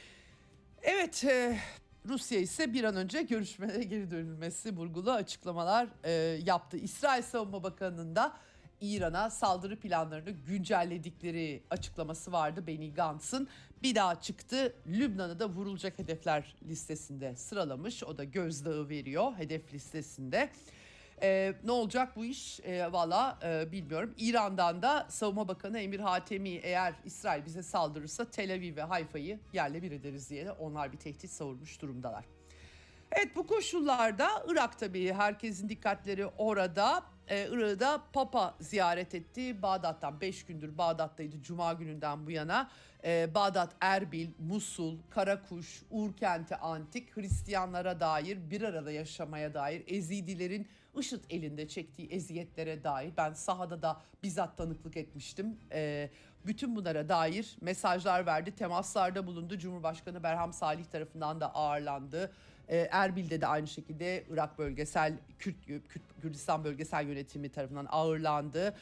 Evet, Rusya ise bir an önce görüşmelere geri dönülmesi vurgulu açıklamalar yaptı. İsrail Savunma Bakanı'nın da İran'a saldırı planlarını güncelledikleri açıklaması vardı Benny Gantz'ın. Bir daha çıktı, Lübnan'ı da vurulacak hedefler listesinde sıralamış. O da gözdağı veriyor hedef listesinde. Ne olacak bu iş? Valla bilmiyorum. İran'dan da Savunma Bakanı Emir Hatemi, eğer İsrail bize saldırırsa Tel Aviv ve Hayfa'yı yerle bir ederiz diye de onlar bir tehdit savurmuş durumdalar. Evet, bu koşullarda Irak tabii herkesin dikkatleri orada. Irak'da Papa ziyaret etti. Bağdat'tan 5 gündür Bağdat'taydı Cuma gününden bu yana. Bağdat, Erbil, Musul, Karakuş, Urkenti Antik, Hristiyanlara dair, bir arada yaşamaya dair, Ezidilerin IŞİD elinde çektiği eziyetlere dair ben sahada da bizzat tanıklık etmiştim. Bütün bunlara dair mesajlar verdi, temaslarda bulundu. Cumhurbaşkanı Berham Salih tarafından da ağırlandı. Erbil'de de aynı şekilde Irak Bölgesel Kürdistan Bölgesel Yönetimi tarafından ağırlandı.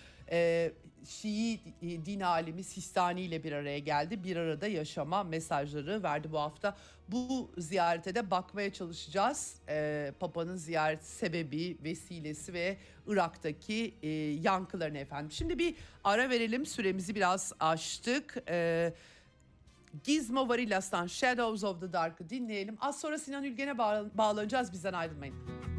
Şii din alimi Sistani ile bir araya geldi. Bir arada yaşama mesajları verdi bu hafta. Bu ziyarete de bakmaya çalışacağız. Papa'nın ziyaret sebebi, vesilesi ve Irak'taki yankılarını efendim. Şimdi bir ara verelim. Süremizi biraz aştık. Gizmo Varillas'tan Shadows of the Dark'ı dinleyelim. Az sonra Sinan Ülgen'e bağlanacağız. Bizden ayrılmayın.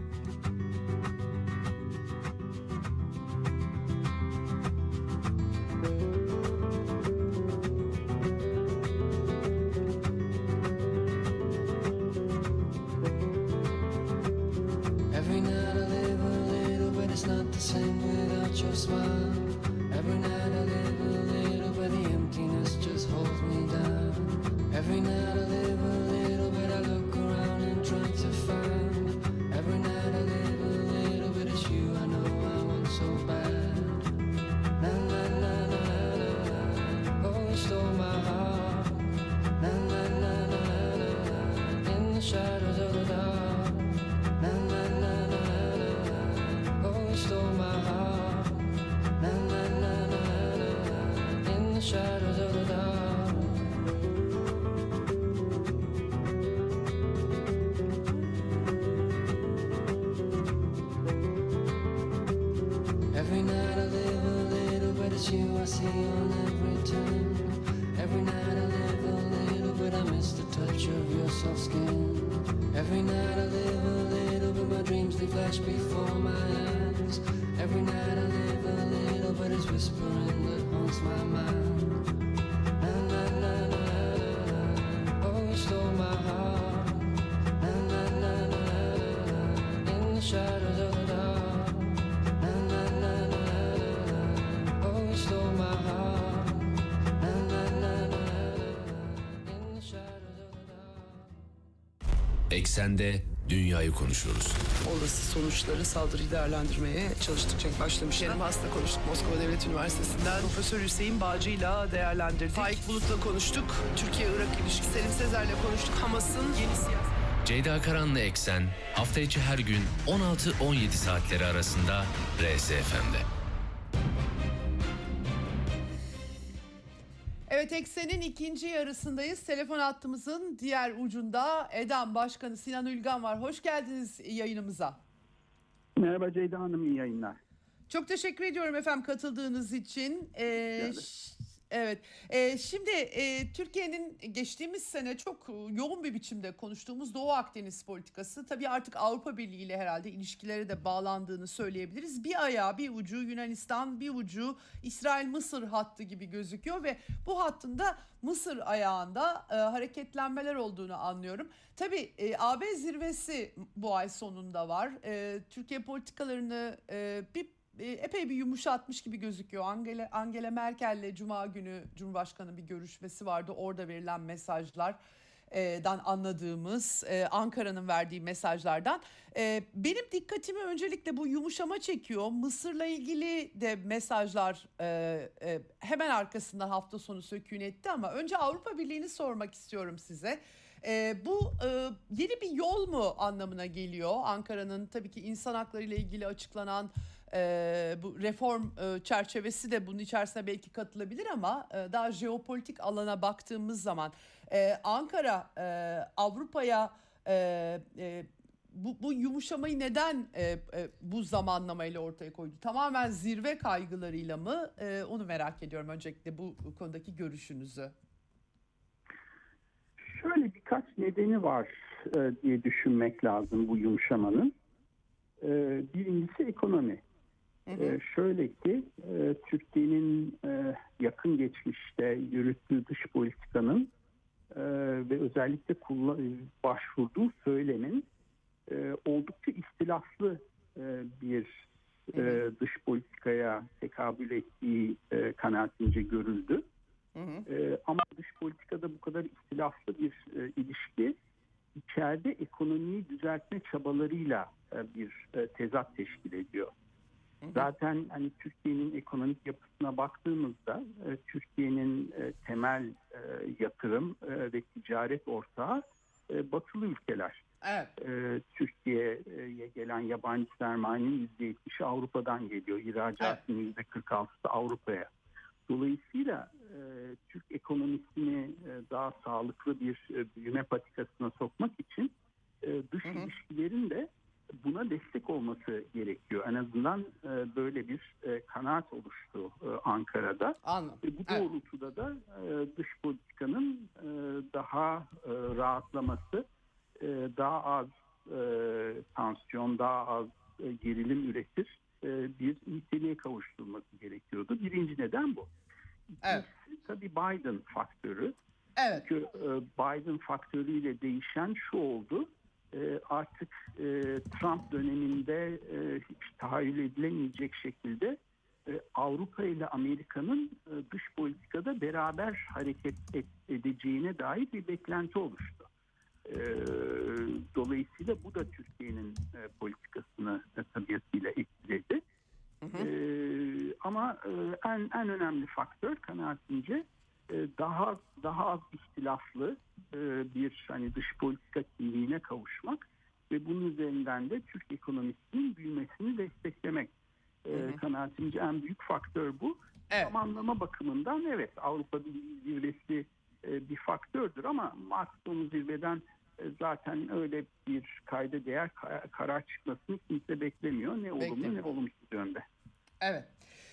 Every night I live a little, but it's not the same without your smile. Every night I live a little, but the emptiness just holds me down. Every night I live a little, but I look around and try to find. Every night it's you I see on every turn. Every night I live a little bit, I miss the touch of your soft skin. Every night I live a little bit, my dreams they flash before my eyes. Every night I live a little bit, it's whispering that haunts my mind. Na na na na na, oh you stole my heart. Na na na na na, in the shadows of the dark. Na na na na na, oh you stole my heart. Na na na na na, in the shadows of the dark. Eksende dünyayı konuşuyoruz. Olası sonuçları, saldırıyı değerlendirmeye çalıştıkça başlamış. Kerim Has'la konuştuk, Moskova Devlet Üniversitesi'nden. Profesör Hüseyin Bağcı'yla değerlendirdik. Faik Bulut'la konuştuk. Türkiye-Irak ilişkisi. Selim Sezer'le konuştuk. Hamas'ın yeni siyaset... Ceyda Karanlı Eksen hafta içi her gün 16-17 saatleri arasında RSFM'de. Evet, Eksen'in ikinci yarısındayız. Telefon hattımızın diğer ucunda EDAM Başkanı Sinan Ülgen var. Hoş geldiniz yayınımıza. Merhaba Ceyda Hanım, iyi yayınlar. Çok teşekkür ediyorum efendim katıldığınız için. Evet. Şimdi Türkiye'nin geçtiğimiz sene çok yoğun bir biçimde konuştuğumuz Doğu Akdeniz politikası tabii artık Avrupa Birliği ile herhalde ilişkilere de bağlandığını söyleyebiliriz. Bir ayağı, bir ucu Yunanistan, bir ucu İsrail-Mısır hattı gibi gözüküyor ve bu hattın da Mısır ayağında hareketlenmeler olduğunu anlıyorum. Tabii AB zirvesi bu ay sonunda var. Türkiye politikalarını epey bir yumuşatmış gibi gözüküyor. Angela Merkel'le Cuma günü Cumhurbaşkanı bir görüşmesi vardı. Orada verilen mesajlardan anladığımız, Ankara'nın verdiği mesajlardan. Benim dikkatimi öncelikle bu yumuşama çekiyor. Mısır'la ilgili de mesajlar hemen arkasından hafta sonu sökûn etti ama önce Avrupa Birliği'ni sormak istiyorum size. Bu yeni bir yol mu anlamına geliyor? Ankara'nın tabii ki insan hakları ile ilgili açıklanan bu reform çerçevesi de bunun içerisine belki katılabilir ama daha jeopolitik alana baktığımız zaman Ankara Avrupa'ya bu yumuşamayı neden bu zamanlamayla ortaya koydu? Tamamen zirve kaygılarıyla mı? Onu merak ediyorum öncelikle bu konudaki görüşünüzü. Şöyle birkaç nedeni var diye düşünmek lazım bu yumuşamanın. Birincisi ekonomi. Şöyle ki Türkiye'nin yakın geçmişte yürüttüğü dış politikanın ve özellikle başvurduğu söylemin oldukça ihtilaflı bir dış politikaya tekabül ettiği kanaatince görüldü. Ama dış politikada bu kadar ihtilaflı bir ilişki içeride ekonomiyi düzeltme çabalarıyla bir tezat teşkil ediyor. Zaten hani Türkiye'nin ekonomik yapısına baktığımızda Türkiye'nin temel yatırım ve ticaret ortağı batılı ülkeler. Evet. Türkiye'ye gelen yabancı sermayenin %70'i Avrupa'dan geliyor. İhracatının %46'sı Avrupa'ya. Dolayısıyla Türk ekonomisini daha sağlıklı bir büyüme patikasına sokmak için dış ilişkilerin de buna destek olması gerekiyor. En azından böyle bir kanaat oluştu Ankara'da. Anladım. Bu doğrultuda da dış politikanın daha rahatlaması, daha az tansiyon, daha az gerilim üretir bir niteliğe kavuşturulması gerekiyordu. Birinci neden bu. İkincisi tabii Biden faktörü. Evet. Çünkü Biden faktörüyle değişen şu oldu. Artık Trump döneminde hiç tahayyül edilemeyecek şekilde Avrupa ile Amerika'nın dış politikada beraber hareket edeceğine dair bir beklenti oluştu. Dolayısıyla bu da Türkiye'nin politikasını tabiatıyla etkiledi. Ama en önemli faktör kanaatimce daha az ihtilaflı bir hani dış politika kimliğine kavuşmak ve bunun üzerinden de Türk ekonomisinin büyümesini desteklemek. Kanaatimce en büyük faktör bu. Evet. Zamanlama bakımından evet Avrupa Birliği zirvesi bir faktördür ama Marks'ın zirveden zaten öyle bir kayda değer karar çıkmasını kimse beklemiyor. Ne olumlu ne olumsuz yönde. Evet.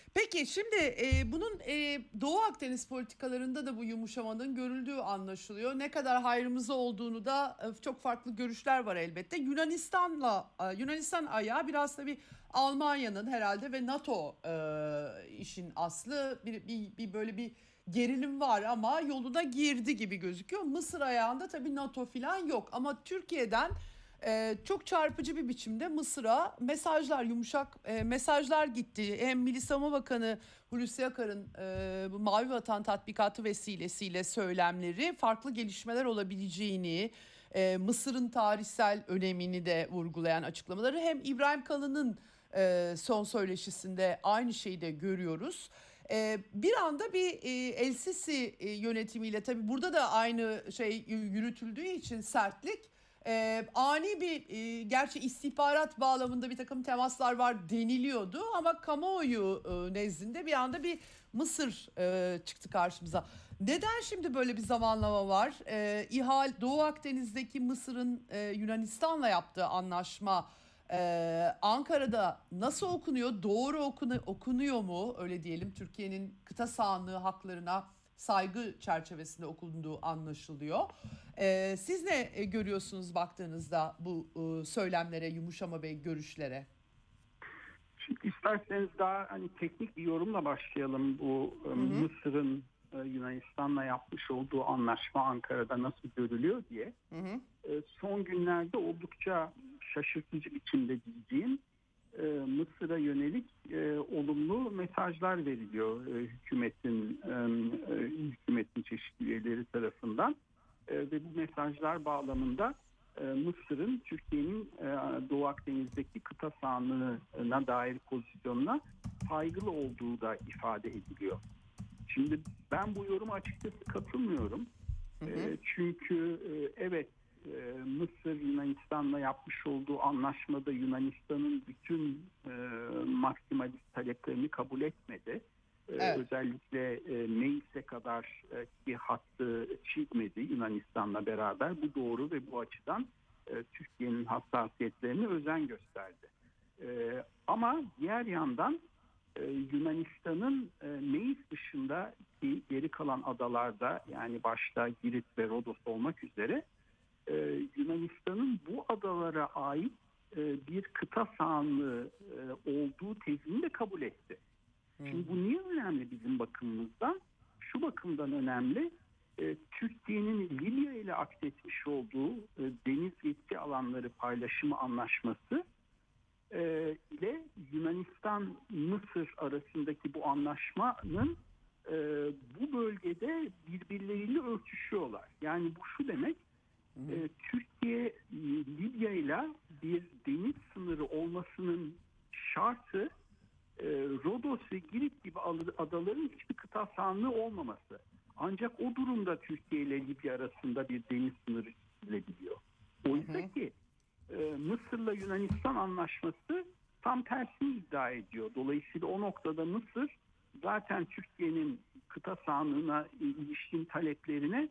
Peki şimdi bunun Doğu Akdeniz politikalarında da bu yumuşamanın görüldüğü anlaşılıyor. Ne kadar hayrımıza olduğunu da çok farklı görüşler var elbette. Yunanistan ayağı biraz tabii Almanya'nın herhalde ve NATO işin aslı bir böyle bir gerilim var ama yoluna girdi gibi gözüküyor. Mısır ayağında tabii NATO falan yok ama Türkiye'den çok çarpıcı bir biçimde Mısır'a mesajlar, yumuşak mesajlar gitti. Hem Milli Savunma Bakanı Hulusi Akar'ın bu Mavi Vatan tatbikatı vesilesiyle söylemleri farklı gelişmeler olabileceğini, Mısır'ın tarihsel önemini de vurgulayan açıklamaları, hem İbrahim Kalın'ın son söyleşisinde aynı şeyi de görüyoruz. Bir anda bir El-Sisi yönetimiyle, tabii burada da aynı şey yürütüldüğü için sertlik, ani bir gerçi istihbarat bağlamında bir takım temaslar var deniliyordu ama kamuoyu nezdinde bir anda bir Mısır çıktı karşımıza. Neden şimdi böyle bir zamanlama var? Doğu Akdeniz'deki Mısır'ın Yunanistan'la yaptığı anlaşma Ankara'da nasıl okunuyor? Doğru okunuyor mu? Öyle diyelim, Türkiye'nin kıta sahanlığı haklarına saygı çerçevesinde okunduğu anlaşılıyor. Siz ne görüyorsunuz baktığınızda bu söylemlere, yumuşama ve görüşlere? Şimdi isterseniz daha hani teknik bir yorumla başlayalım. Bu Mısır'ın Yunanistan'la yapmış olduğu anlaşma Ankara'da nasıl görülüyor diye. Son günlerde oldukça şaşırtıcı biçimde diyeceğim, Mısır'a yönelik olumlu mesajlar veriliyor hükümetin çeşitli üyeleri tarafından ve bu mesajlar bağlamında Mısır'ın Türkiye'nin Doğu Akdeniz'deki kıta sahanlığına dair pozisyonuna saygılı olduğu da ifade ediliyor. Şimdi ben bu yoruma açıkçası katılmıyorum. Çünkü evet, Mısır Yunanistan'la yapmış olduğu anlaşmada Yunanistan'ın bütün maksimalist taleplerini kabul etmedi. Evet. Özellikle Meis'e kadar ki hattı çizmedi Yunanistan'la beraber. Bu doğru ve bu açıdan Türkiye'nin hassasiyetlerine özen gösterdi. Ama diğer yandan Yunanistan'ın Meis dışındaki geri kalan adalarda, yani başta Girit ve Rodos olmak üzere, Yunanistan'ın bu adalara ait bir kıta sahanlığı olduğu tezini de kabul etti. Şimdi bu niye önemli bizim bakımımızdan? Şu bakımdan önemli. Türkiye'nin Libya ile akdetmiş olduğu deniz yetki alanları paylaşımı anlaşması ile Yunanistan-Mısır arasındaki bu anlaşmanın bu bölgede birbirleriyle örtüşüyorlar. Yani bu şu demek, Türkiye Libya ile bir deniz sınırı olmasının şartı Rodos ve Girit gibi adaların hiçbir kıta sahanlığı olmaması. Ancak o durumda Türkiye ile Libya arasında bir deniz sınırı çizilebiliyor. Oysa ki Mısır'la Yunanistan anlaşması tam tersini iddia ediyor. Dolayısıyla o noktada Mısır zaten Türkiye'nin kıta sahanlığına ilişkin taleplerine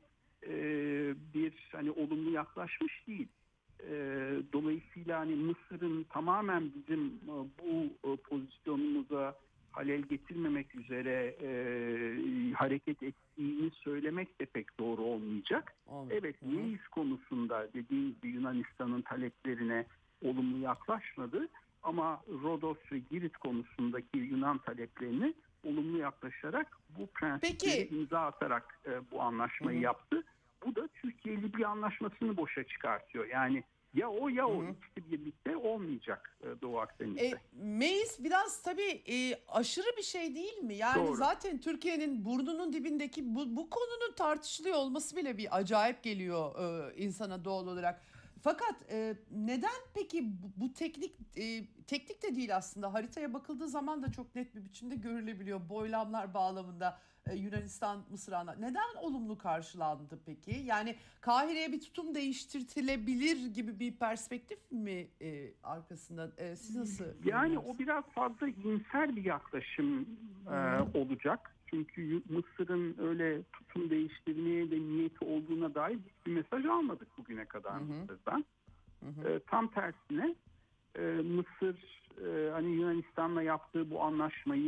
bir olumlu yaklaşmış değil. Dolayısıyla Mısır'ın tamamen bizim bu pozisyonumuza halel getirmemek üzere hareket ettiğini söylemek de pek doğru olmayacak. Evet, Meis konusunda dediğim gibi Yunanistan'ın taleplerine olumlu yaklaşmadı ama Rodos ve Girit konusundaki Yunan taleplerine olumlu yaklaşarak bu prensipleri imza atarak bu anlaşmayı yaptı. Bu da Türkiye-Libya anlaşmasını boşa çıkartıyor. Yani ya o ya o ikisi birlikte olmayacak Doğu Akdeniz'de. Meis biraz tabii aşırı bir şey değil mi? Yani doğru. Zaten Türkiye'nin burnunun dibindeki bu konunun tartışılıyor olması bile bir acayip geliyor insana doğal olarak. Fakat neden peki bu teknik de değil aslında, haritaya bakıldığı zaman da çok net bir biçimde görülebiliyor boylamlar bağlamında Yunanistan Mısır'a. Neden olumlu karşılandı peki? Yani Kahire'ye bir tutum değiştirilebilir gibi bir perspektif mi arkasında? Siz nasıl? Yani o biraz fazla iyimser bir yaklaşım olacak. Çünkü Mısır'ın öyle tutum değiştirmeye de niyeti olduğuna dair hiçbir mesaj almadık bugüne kadar Mısır'dan. Tam tersine Mısır Yunanistan'la yaptığı bu anlaşmayı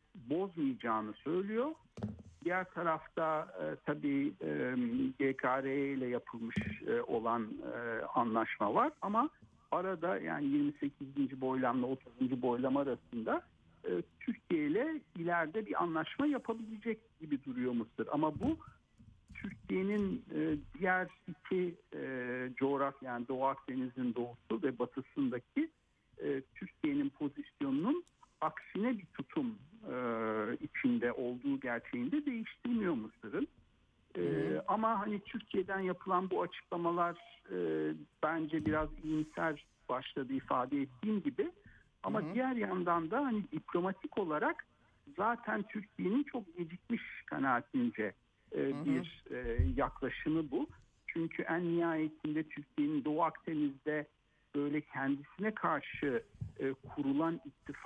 bozmayacağını söylüyor. Diğer tarafta tabii GKR ile yapılmış olan anlaşma var ama arada yani 28. boylamla 30. boylam arasında Türkiye ile ileride bir anlaşma yapabilecek gibi duruyor Mısır. Ama bu Türkiye'nin diğer iki coğrafya yani Doğu Akdeniz'in doğusu ve batısındaki Türkiye'nin pozisyonunun aksine bir tutum içinde olduğu gerçeğinde değiştirmiyor Mısır'ın. Ama hani Türkiye'den yapılan bu açıklamalar bence biraz iyimser başladı ifade ettiğim gibi. Ama diğer yandan da hani diplomatik olarak zaten Türkiye'nin çok gecikmiş kanaatince bir yaklaşımı bu. Çünkü en nihayetinde Türkiye'nin Doğu Akdeniz'de böyle kendisine karşı kurulan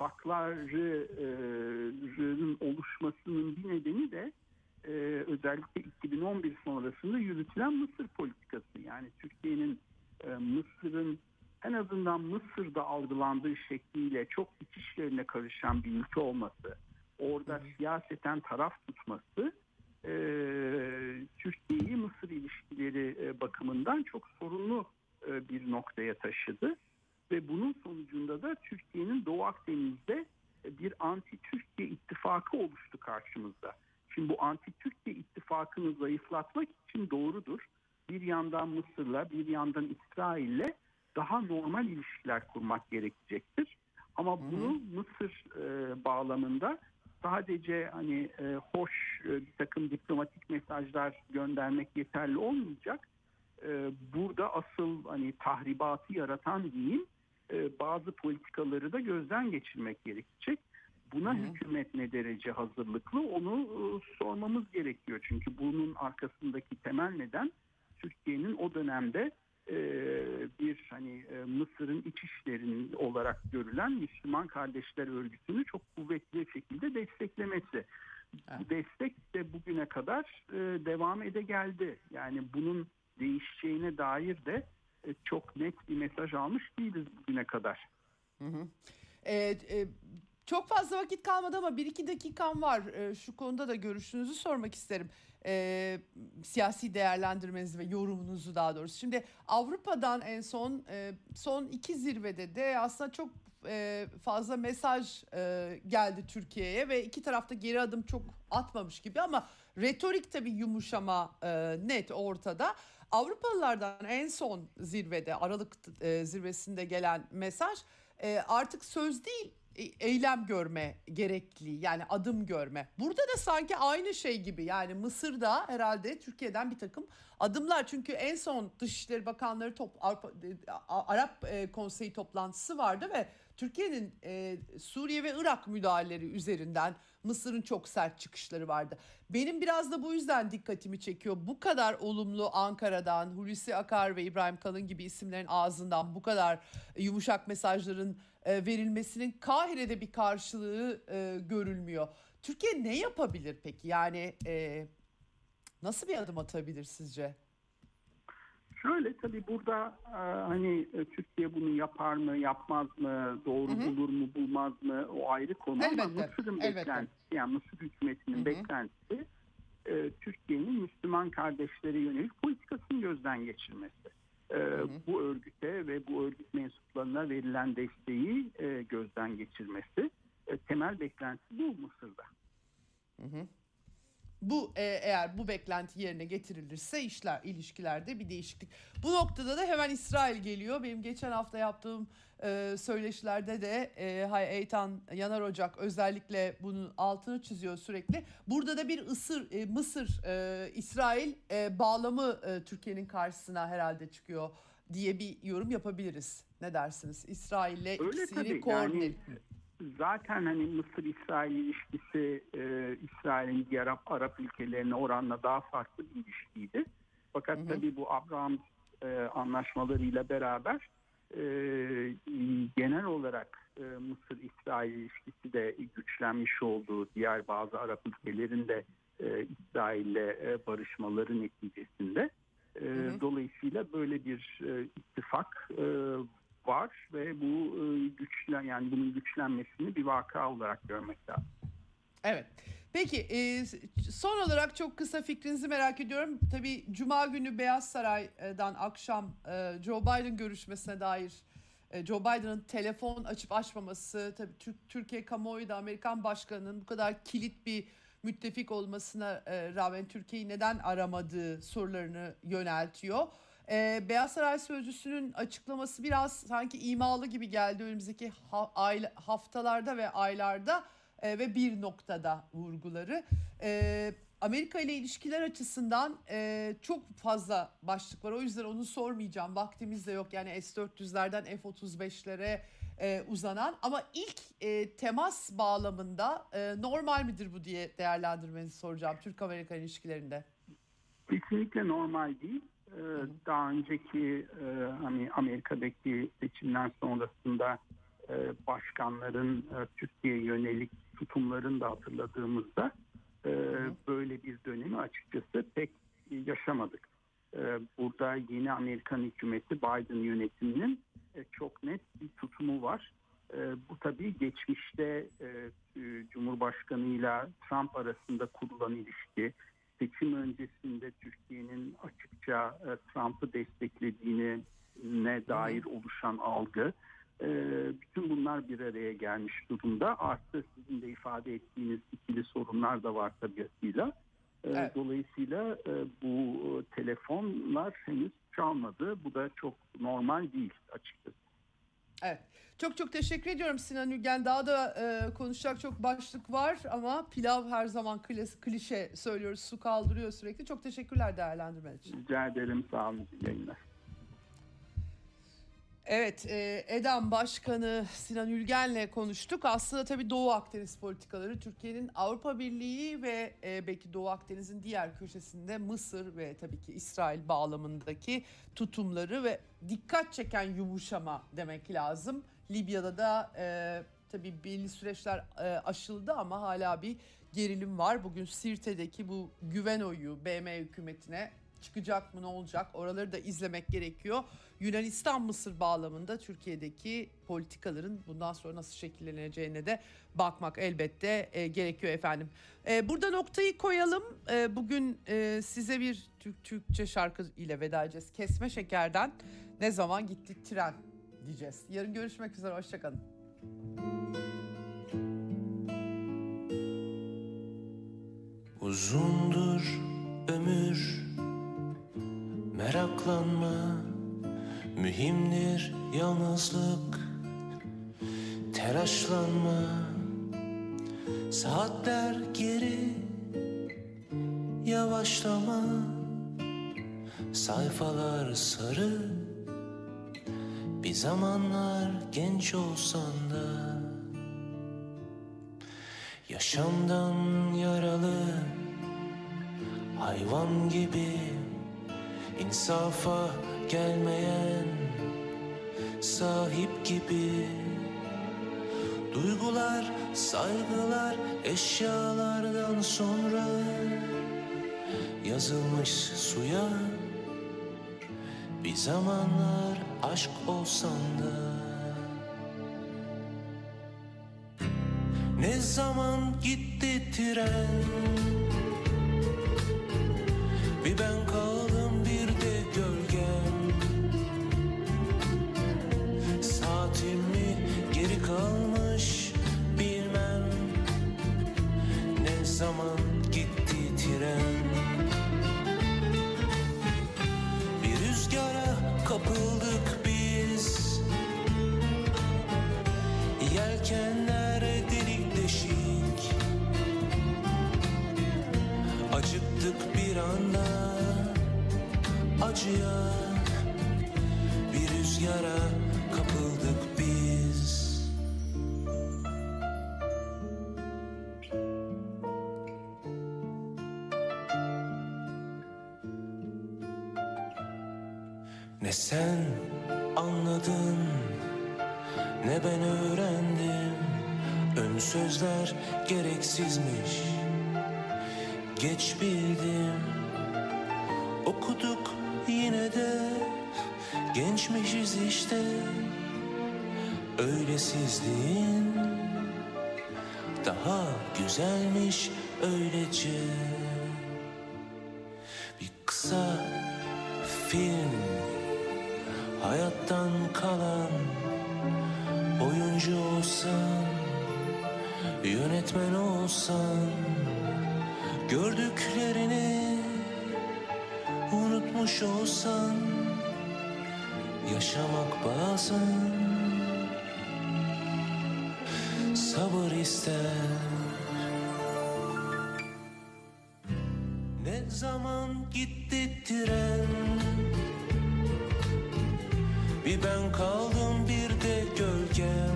ittifakların oluşmasının bir nedeni de özellikle 2011 sonrasında yürütülen Mısır politikası. Yani Türkiye'nin Mısır'ın en azından Mısır'da algılandığı şekliyle çok iç işlerine karışan bir ülke olması, orada siyaseten taraf tutması Türkiye'yi Mısır ilişkileri bakımından çok sorunlu bir noktaya taşıdı. Ve bunun sonucunda da Türkiye'nin Doğu Akdeniz'de bir anti-Türkiye ittifakı oluştu karşımızda. Şimdi bu anti-Türkiye ittifakını zayıflatmak için doğrudur. Bir yandan Mısır'la, bir yandan İsrail'le daha normal ilişkiler kurmak gerekecektir. Ama bunu Mısır bağlamında sadece hani hoş bir takım diplomatik mesajlar göndermek yeterli olmayacak. Burada asıl hani tahribatı yaratan diyeyim bazı politikaları da gözden geçirmek gerekecek. Buna hükümet ne derece hazırlıklı onu sormamız gerekiyor. Çünkü bunun arkasındaki temel neden Türkiye'nin o dönemde bir hani Mısır'ın iç işlerinin olarak görülen Müslüman Kardeşler Örgütü'nü çok kuvvetli bir şekilde desteklemesi. Bu destek de bugüne kadar devam ede geldi. Yani bunun değişeceğine dair de çok net bir mesaj almış değiliz bugüne kadar. Çok fazla vakit kalmadı ama 1-2 dakikam var. Şu konuda da görüşünüzü sormak isterim. Siyasi değerlendirmenizi ve yorumunuzu daha doğrusu. Şimdi Avrupa'dan en son 2 zirvede de aslında çok fazla mesaj geldi Türkiye'ye ve iki tarafta geri adım çok atmamış gibi ama retorik tabii yumuşama net ortada. Avrupalılardan en son zirvede Aralık zirvesinde gelen mesaj artık söz değil eylem görme gerekliliği yani adım görme. Burada da sanki aynı şey gibi yani Mısır'da herhalde Türkiye'den bir takım adımlar çünkü en son Dışişleri Bakanları Arap Konseyi toplantısı vardı ve Türkiye'nin Suriye ve Irak müdahaleleri üzerinden Mısır'ın çok sert çıkışları vardı. Benim biraz da bu yüzden dikkatimi çekiyor. Bu kadar olumlu Ankara'dan Hulusi Akar ve İbrahim Kalın gibi isimlerin ağzından bu kadar yumuşak mesajların verilmesinin Kahire'de bir karşılığı görülmüyor. Türkiye ne yapabilir peki? Yani nasıl bir adım atabilir sizce? Şöyle tabii burada hani Türkiye bunu yapar mı, yapmaz mı, doğru bulur mu, bulmaz mı o ayrı konu. Elbette, ama Mısır'ın beklentisi yani Mısır hükümetinin beklentisi Türkiye'nin Müslüman kardeşlere yönelik politikasını gözden geçirmesi. Bu örgüte ve bu örgüt mensuplarına verilen desteği gözden geçirmesi. Temel beklentisi bu Mısır'da. Bu eğer bu beklenti yerine getirilirse ilişkilerde bir değişiklik. Bu noktada da hemen İsrail geliyor. Benim geçen hafta yaptığım söyleşilerde de Eytan Yanar Ocak özellikle bunun altını çiziyor sürekli. Burada da bir Mısır-İsrail bağlamı Türkiye'nin karşısına herhalde çıkıyor diye bir yorum yapabiliriz. Ne dersiniz? İsrail'le ikisini koordineli. Zaten hani Mısır-İsrail ilişkisi İsrail'in diğer Arap ülkelerine oranla daha farklı bir ilişkiydi. Fakat tabii bu Abraham anlaşmalarıyla beraber genel olarak Mısır-İsrail ilişkisi de güçlenmiş oldu. Diğer bazı Arap ülkelerin de İsrail'le barışmaları neticesinde. Dolayısıyla böyle bir ittifak var ve bu yani bunun güçlenmesini bir vaka olarak görmek lazım. Evet. Peki son olarak çok kısa fikrinizi merak ediyorum. Tabii Cuma günü Beyaz Saray'dan akşam Joe Biden görüşmesine dair Joe Biden'ın telefon açıp açmaması, tabii Türkiye kamuoyu da Amerikan başkanının bu kadar kilit bir müttefik olmasına rağmen Türkiye'yi neden aramadığı sorularını yöneltiyor. Beyaz Saray Sözcüsü'nün açıklaması biraz sanki imalı gibi geldi önümüzdeki haftalarda ve aylarda ve bir noktada vurguları. Amerika ile ilişkiler açısından çok fazla başlık var. O yüzden onu sormayacağım. Vaktimiz de yok. Yani S-400'lerden F-35'lere uzanan. Ama ilk temas bağlamında normal midir bu diye değerlendirmenizi soracağım Türk-Amerika ilişkilerinde. Kesinlikle normal değil. Daha önceki hani Amerika'daki seçimler sonrasında başkanların Türkiye'ye yönelik tutumlarını da hatırladığımızda böyle bir dönemi açıkçası pek yaşamadık. Burada yeni Amerikan hükümeti Biden yönetiminin çok net bir tutumu var. Bu tabii geçmişte Cumhurbaşkanıyla Trump arasında kurulan ilişki, seçim öncesinde Türkiye'nin açıkça Trump'ı desteklediğine dair oluşan algı, bütün bunlar bir araya gelmiş durumda. Artı sizin de ifade ettiğiniz ikili sorunlar da var tabiatıyla. Evet. Dolayısıyla bu telefonlar henüz çalmadı. Bu da çok normal değil açıkçası. Evet. Çok çok teşekkür ediyorum Sinan Ülgen. Daha da konuşacak çok başlık var ama pilav her zaman klişe söylüyoruz. Su kaldırıyor sürekli. Çok teşekkürler değerlendirmen için. Rica ederim. Sağ olun. Yayınlar. Evet, EDAM Başkanı Sinan Ülgen'le konuştuk. Aslında tabii Doğu Akdeniz politikaları, Türkiye'nin Avrupa Birliği ve belki Doğu Akdeniz'in diğer köşesinde Mısır ve tabii ki İsrail bağlamındaki tutumları ve dikkat çeken yumuşama demek lazım. Libya'da da tabii belli süreçler aşıldı ama hala bir gerilim var. Bugün Sirte'deki bu güven oyu BM hükümetine çıkacak mı, ne olacak? Oraları da izlemek gerekiyor. Yunanistan-Mısır bağlamında Türkiye'deki politikaların bundan sonra nasıl şekilleneceğine de bakmak elbette gerekiyor efendim. Burada noktayı koyalım. Bugün size bir Türkçe şarkı ile veda edeceğiz. Kesme Şeker'den Ne Zaman Gitti Tren diyeceğiz. Yarın görüşmek üzere, hoşçakalın. Uzundur ömür, meraklanma, mühimdir yalnızlık, telaşlanma. Saatler geri, yavaşlama, sayfalar sarı, bir zamanlar genç olsan da. Yaşamdan yaralı, hayvan gibi, insafa gelmeyen sahip gibi. Duygular, saygılar, eşyalardan sonra yazılmış suya. Bir zamanlar aşk olsan da. Ne zaman gitti tren? Bir ben kaldım, bir de gölgem. Saatim mi geri kalmış bilmem. Ne zaman gitti tren? Bir rüzgara kapıldık biz. Yelkenler delik deşik. Acıktık bir anda, acıya. Bir rüzgara kapıldık biz. Ne sen anladın, ne ben öğrendim. Ön sözler gereksizmiş, geç bildim. Okuduk yine de, gençmişiz işte. Öylesizliğin daha daha güzelmiş öylece. Bir kısa film, hayattan kalan, oyuncu olsan, yönetmen olsan, gördüklerini unutmuş olsan, yaşamak bazen sabır ister. Ne zaman gitti tren, bir ben kaldım bir de gölgem.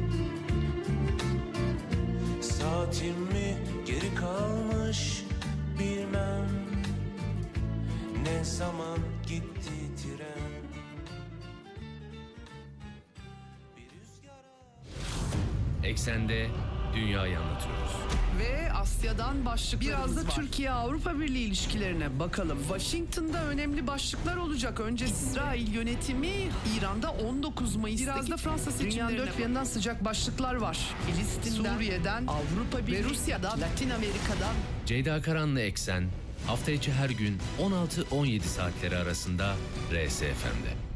Saatim mi geri kalmış bilmem. Ne zaman gitti tren. Eksende dünyayı anlatıyoruz. Ve Asya'dan başlıklarımız Biraz da var. Türkiye-Avrupa Birliği ilişkilerine bakalım. Washington'da önemli başlıklar olacak. Önce İsrail yönetimi İran'da 19 Mayıs'taki biraz da Fransa seçimlerine. Dünyanın dört bir yanından sıcak başlıklar var. Filistin'den, Suriye'den, Avrupa Birliği ve Rusya'dan, Latin Amerika'dan. Ceyda Karan'la Eksen hafta içi her gün 16-17 saatleri arasında RSFM'de.